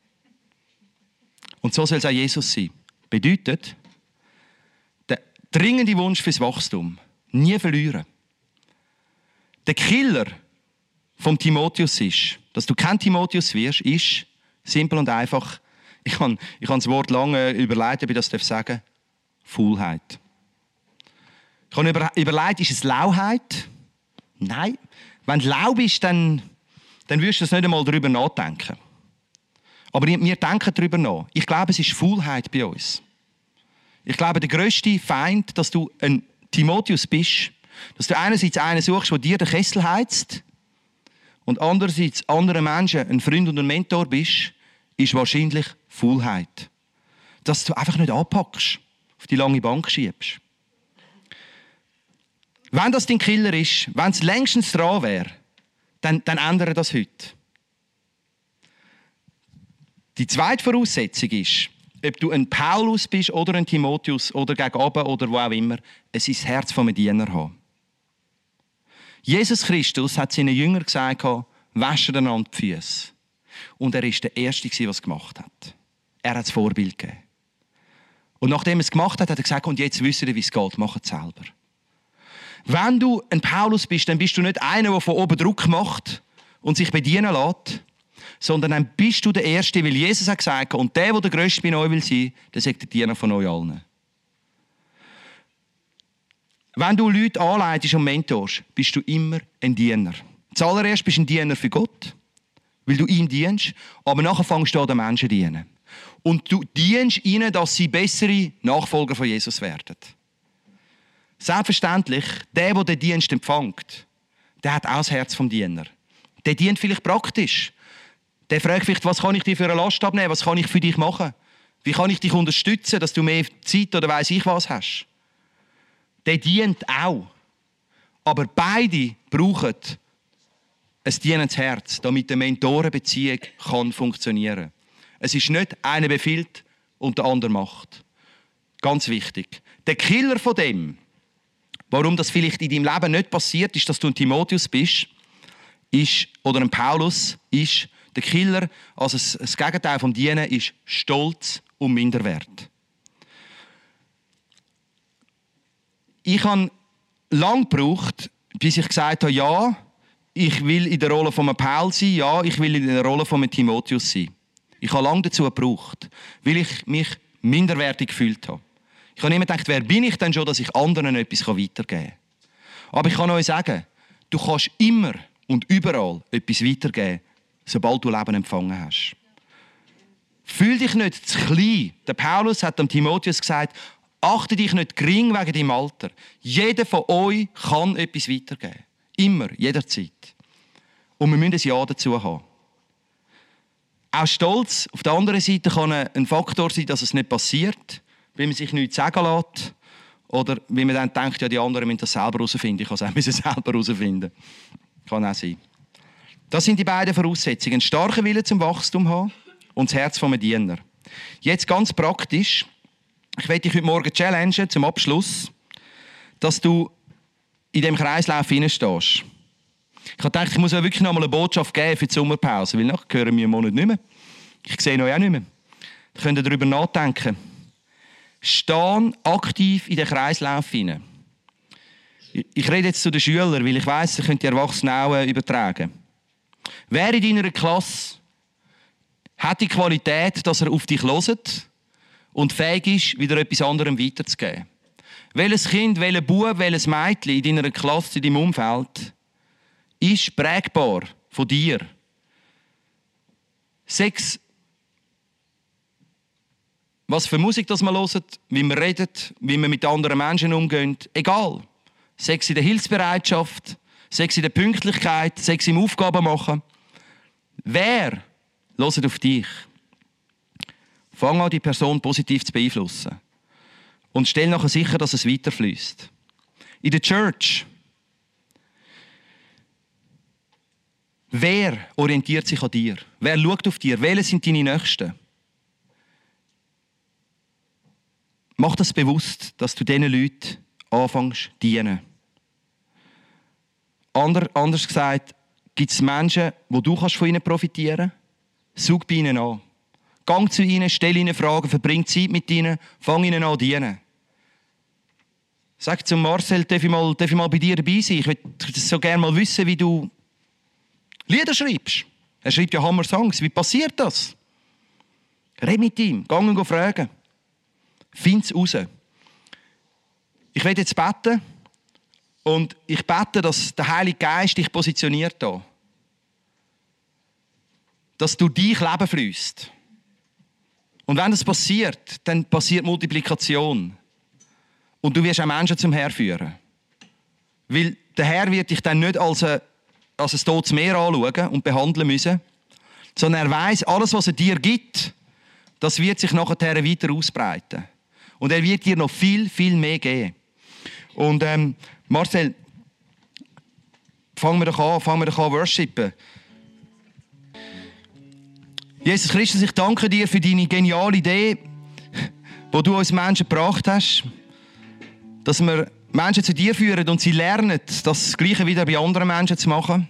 Und so soll es auch Jesus sein. Bedeutet, der dringende Wunsch fürs Wachstum. Nie verlieren. Der Killer vom Timotheus ist, dass du kein Timotheus wirst, ist simpel und einfach, Ich habe das Wort lange überlegt, ob ich das sagen darf. Faulheit. Ich habe überlegt, ist es Lauheit? Nein. Wenn du lau bist, dann wirst du das nicht einmal darüber nachdenken. Aber wir denken darüber nach. Ich glaube, es ist Faulheit bei uns. Ich glaube, der grösste Feind, dass du ein Timotheus bist, dass du einerseits einen suchst, der dir den Kessel heizt, und andererseits anderen Menschen ein Freund und ein Mentor bist, ist wahrscheinlich Faulheit. Dass du einfach nicht anpackst, auf die lange Bank schiebst. Wenn das dein Killer ist, wenn es längstens dran wäre, dann ändere das heute. Die zweite Voraussetzung ist, ob du ein Paulus bist oder ein Timotheus oder gegen oben oder wo auch immer, es ist das Herz von einem Diener haben. Jesus Christus hat seinen Jüngern gesagt, waschen einander die Füße. Und er war der Erste, der es gemacht hat. Er hat das Vorbild gegeben. Und nachdem er es gemacht hat, hat er gesagt, und jetzt wisst ihr, wie es geht, macht es selber. Wenn du ein Paulus bist, dann bist du nicht einer, der von oben Druck macht und sich bedienen lässt, sondern dann bist du der Erste, weil Jesus hat gesagt, und der Grösste bei euch will sein, der sagt der Diener von euch allen. Wenn du Leute anleitest und mentorst, bist du immer ein Diener. Zuallererst bist du ein Diener für Gott, weil du ihm dienst, aber nachher fängst du an, den Menschen zu dienen. Und du dienst ihnen, dass sie bessere Nachfolger von Jesus werden. Selbstverständlich, der den Dienst empfängt, der hat auch das Herz vom Diener. Der dient vielleicht praktisch. Der fragt vielleicht, was kann ich dir für eine Last abnehmen, was kann ich für dich machen? Wie kann ich dich unterstützen, dass du mehr Zeit oder weiss ich was hast? Der dient auch. Aber beide brauchen ein dienendes Herz, damit die Mentorenbeziehung funktionieren kann. Es ist nicht einer befiehlt und der andere macht. Ganz wichtig. Der Killer von dem, warum das vielleicht in deinem Leben nicht passiert ist, dass du ein Timotheus bist, oder ein Paulus, ist der Killer, also das Gegenteil vom Dienen, ist Stolz und Minderwert. Ich habe lange gebraucht, bis ich gesagt habe, ja, ich will in der Rolle von einem Paul sein, ja, ich will in der Rolle von einem Timotheus sein. Ich habe lange dazu gebraucht, weil ich mich minderwertig gefühlt habe. Ich habe immer gedacht, wer bin ich denn schon, dass ich anderen etwas weitergeben kann. Aber ich kann euch sagen, du kannst immer und überall etwas weitergeben, sobald du Leben empfangen hast. Fühl dich nicht zu klein. Der Paulus hat dem Timotheus gesagt, achte dich nicht gering wegen deinem Alter. Jeder von euch kann etwas weitergeben. Immer, jederzeit. Und wir müssen ein Ja dazu haben. Auch Stolz auf der anderen Seite kann ein Faktor sein, dass es nicht passiert, wenn man sich nichts sagen lässt. Oder wenn man dann denkt, ja, die anderen müssen das selber herausfinden. Ich kann es auch selber herausfinden. Kann auch sein. Das sind die beiden Voraussetzungen. Einen starken Willen zum Wachstum haben und das Herz eines Dieners. Jetzt ganz praktisch. Ich werde dich heute Morgen challengen, zum Abschluss, dass du in diesem Kreislauf hineinstehst. Ich habe gedacht, ich muss ja wirklich noch mal eine Botschaft geben für die Sommerpause, weil nachher hören wir einen Monat nicht mehr. Ich sehe euch auch nicht mehr. Ihr könnt darüber nachdenken. Steh aktiv in den Kreislauf hinein. Ich rede jetzt zu den Schülern, weil ich weiss, ihr könnt die Erwachsenen auch übertragen. Wer in deiner Klasse hat die Qualität, dass er auf dich hört und fähig ist, wieder etwas anderem weiterzugeben? Welches Kind, welcher Bub, welches Mädchen in deiner Klasse, in deinem Umfeld ist prägbar von dir? Sechs, was für Musik das man hört, wie man redet, wie man mit anderen Menschen umgeht, egal. Sechs in der Hilfsbereitschaft, sechs in der Pünktlichkeit, sechs im Aufgaben machen. Wer hört auf dich? Fang an, die Person positiv zu beeinflussen. Und stell nachher sicher, dass es weiterfließt. In der Church. Wer orientiert sich an dir? Wer schaut auf dir? Welche sind deine Nächsten? Mach das bewusst, dass du diesen Leuten anfängst zu dienen. Anders gesagt, gibt es Menschen, wo du von ihnen profitieren kannst? Such bei ihnen an. Gang zu ihnen, stell ihnen Fragen, verbring Zeit mit ihnen, fang ihnen an zu dienen. Sag zu Marcel, darf ich mal bei dir dabei sein? Ich würde so gerne mal wissen, wie du Lieder schreibst. Er schreibt ja Hammer-Songs. Wie passiert das? Red mit ihm, geh ihn fragen. Find es raus. Ich werde jetzt beten und ich bete, dass der Heilige Geist dich positioniert da. Dass du dich Leben fließt. Und wenn das passiert, dann passiert Multiplikation. Und du wirst auch Menschen zum Herr führen. Weil der Herr wird dich dann nicht als ein totes Meer anschauen und behandeln müssen, sondern er weiss, alles, was er dir gibt, das wird sich nachher weiter ausbreiten. Und er wird dir noch viel, viel mehr geben. Und Marcel, fangen wir doch an worshipen. Jesus Christus, ich danke dir für deine geniale Idee, die du uns Menschen gebracht hast, dass wir Menschen zu dir führen und sie lernen, das Gleiche wieder bei anderen Menschen zu machen.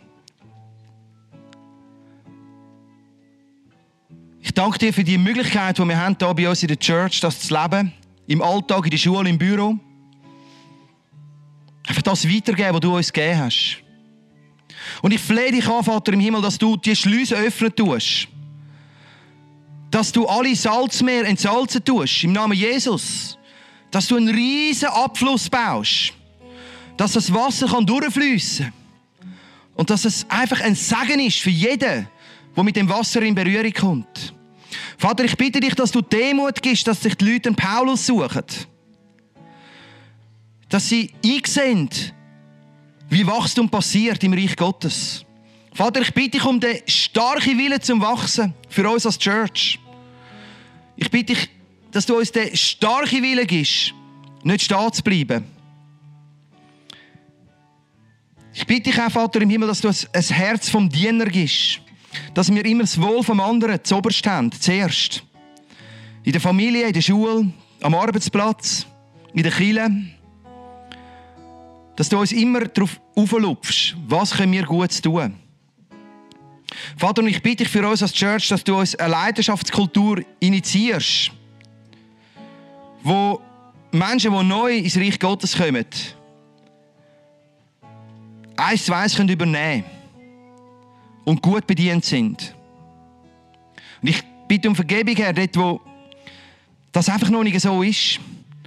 Ich danke dir für die Möglichkeit, die wir haben, hier bei uns in der Church, das zu leben, im Alltag, in der Schule, im Büro. Einfach das weitergeben, was du uns gegeben hast. Und ich flehe dich an, Vater im Himmel, dass du die Schleusen öffnen tust. Dass du alle Salzmeer entsalzen tust, im Namen Jesus. Dass du einen riesen Abfluss baust. Dass das Wasser durchfliessen kann. Und dass es einfach ein Segen ist für jeden, der mit dem Wasser in Berührung kommt. Vater, ich bitte dich, dass du Demut gibst, dass sich die Leute einen Paulus suchen. Dass sie einsehen, wie Wachstum passiert im Reich Gottes. Vater, ich bitte dich um den starken Willen zum Wachsen für uns als Church. Ich bitte dich, dass du uns den starken Willen gibst, nicht stehen zu bleiben. Ich bitte dich auch, Vater im Himmel, dass du ein Herz vom Diener gibst. Dass wir immer das Wohl vom anderen zuoberst haben, zuerst. In der Familie, in der Schule, am Arbeitsplatz, in der Kirche. Dass du uns immer darauf auflupfst, was können wir Gutes tun. Vater, und ich bitte dich für uns als Church, dass du uns eine Leidenschaftskultur initiierst, wo Menschen, die neu ins Reich Gottes kommen, 1 zu 1 übernehmen können und gut bedient sind. Und ich bitte um Vergebung, Herr, dort, wo das einfach noch nicht so ist.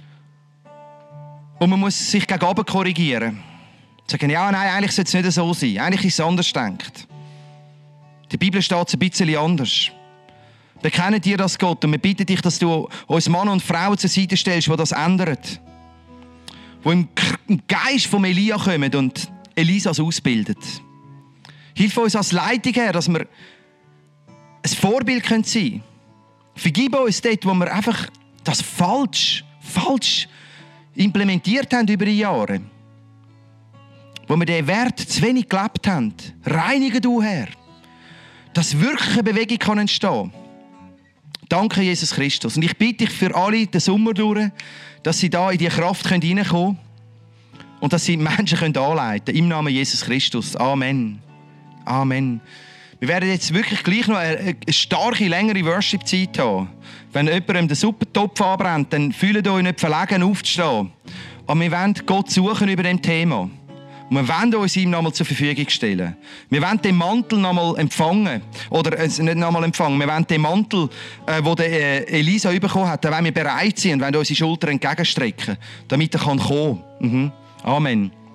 Und man muss sich gegen oben korrigieren. Sagen, ja, nein, eigentlich sollte es nicht so sein. Eigentlich ist es anders gedacht. In der Bibel steht es ein bisschen anders. Bekennen dir das, Gott, und wir bitten dich, dass du uns Mann und Frau zur Seite stellst, die das ändern. Die im Geist von Elia kommen und Elisas ausbildet. Hilf uns als Leitung, Herr, dass wir ein Vorbild sein können. Vergib uns dort, wo wir einfach das falsch implementiert haben über die Jahre. Wo wir den Wert zu wenig gelebt haben. Reinige du, Herr. Dass wirklich eine Bewegung kann entstehen. Danke, Jesus Christus. Und ich bitte dich für alle den Sommer durch, dass sie da in diese Kraft reinkommen können und dass sie Menschen anleiten können. Im Namen Jesus Christus. Amen. Amen. Wir werden jetzt wirklich gleich noch eine starke, längere Worship-Zeit haben. Wenn jemandem den Suppentopf anbrennt, dann fühlt euch nicht verlegen, aufzustehen. Aber wir wollen Gott suchen über dem Thema. Und wir wollen uns ihm nochmal zur Verfügung stellen. Wir wollen den Mantel nochmal empfangen. Oder nicht nochmal empfangen. Wir wollen den Mantel, den Elisa bekommen hat, den wollen wir bereit sein und wollen unsere Schultern entgegenstrecken, damit er kommen kann. Amen.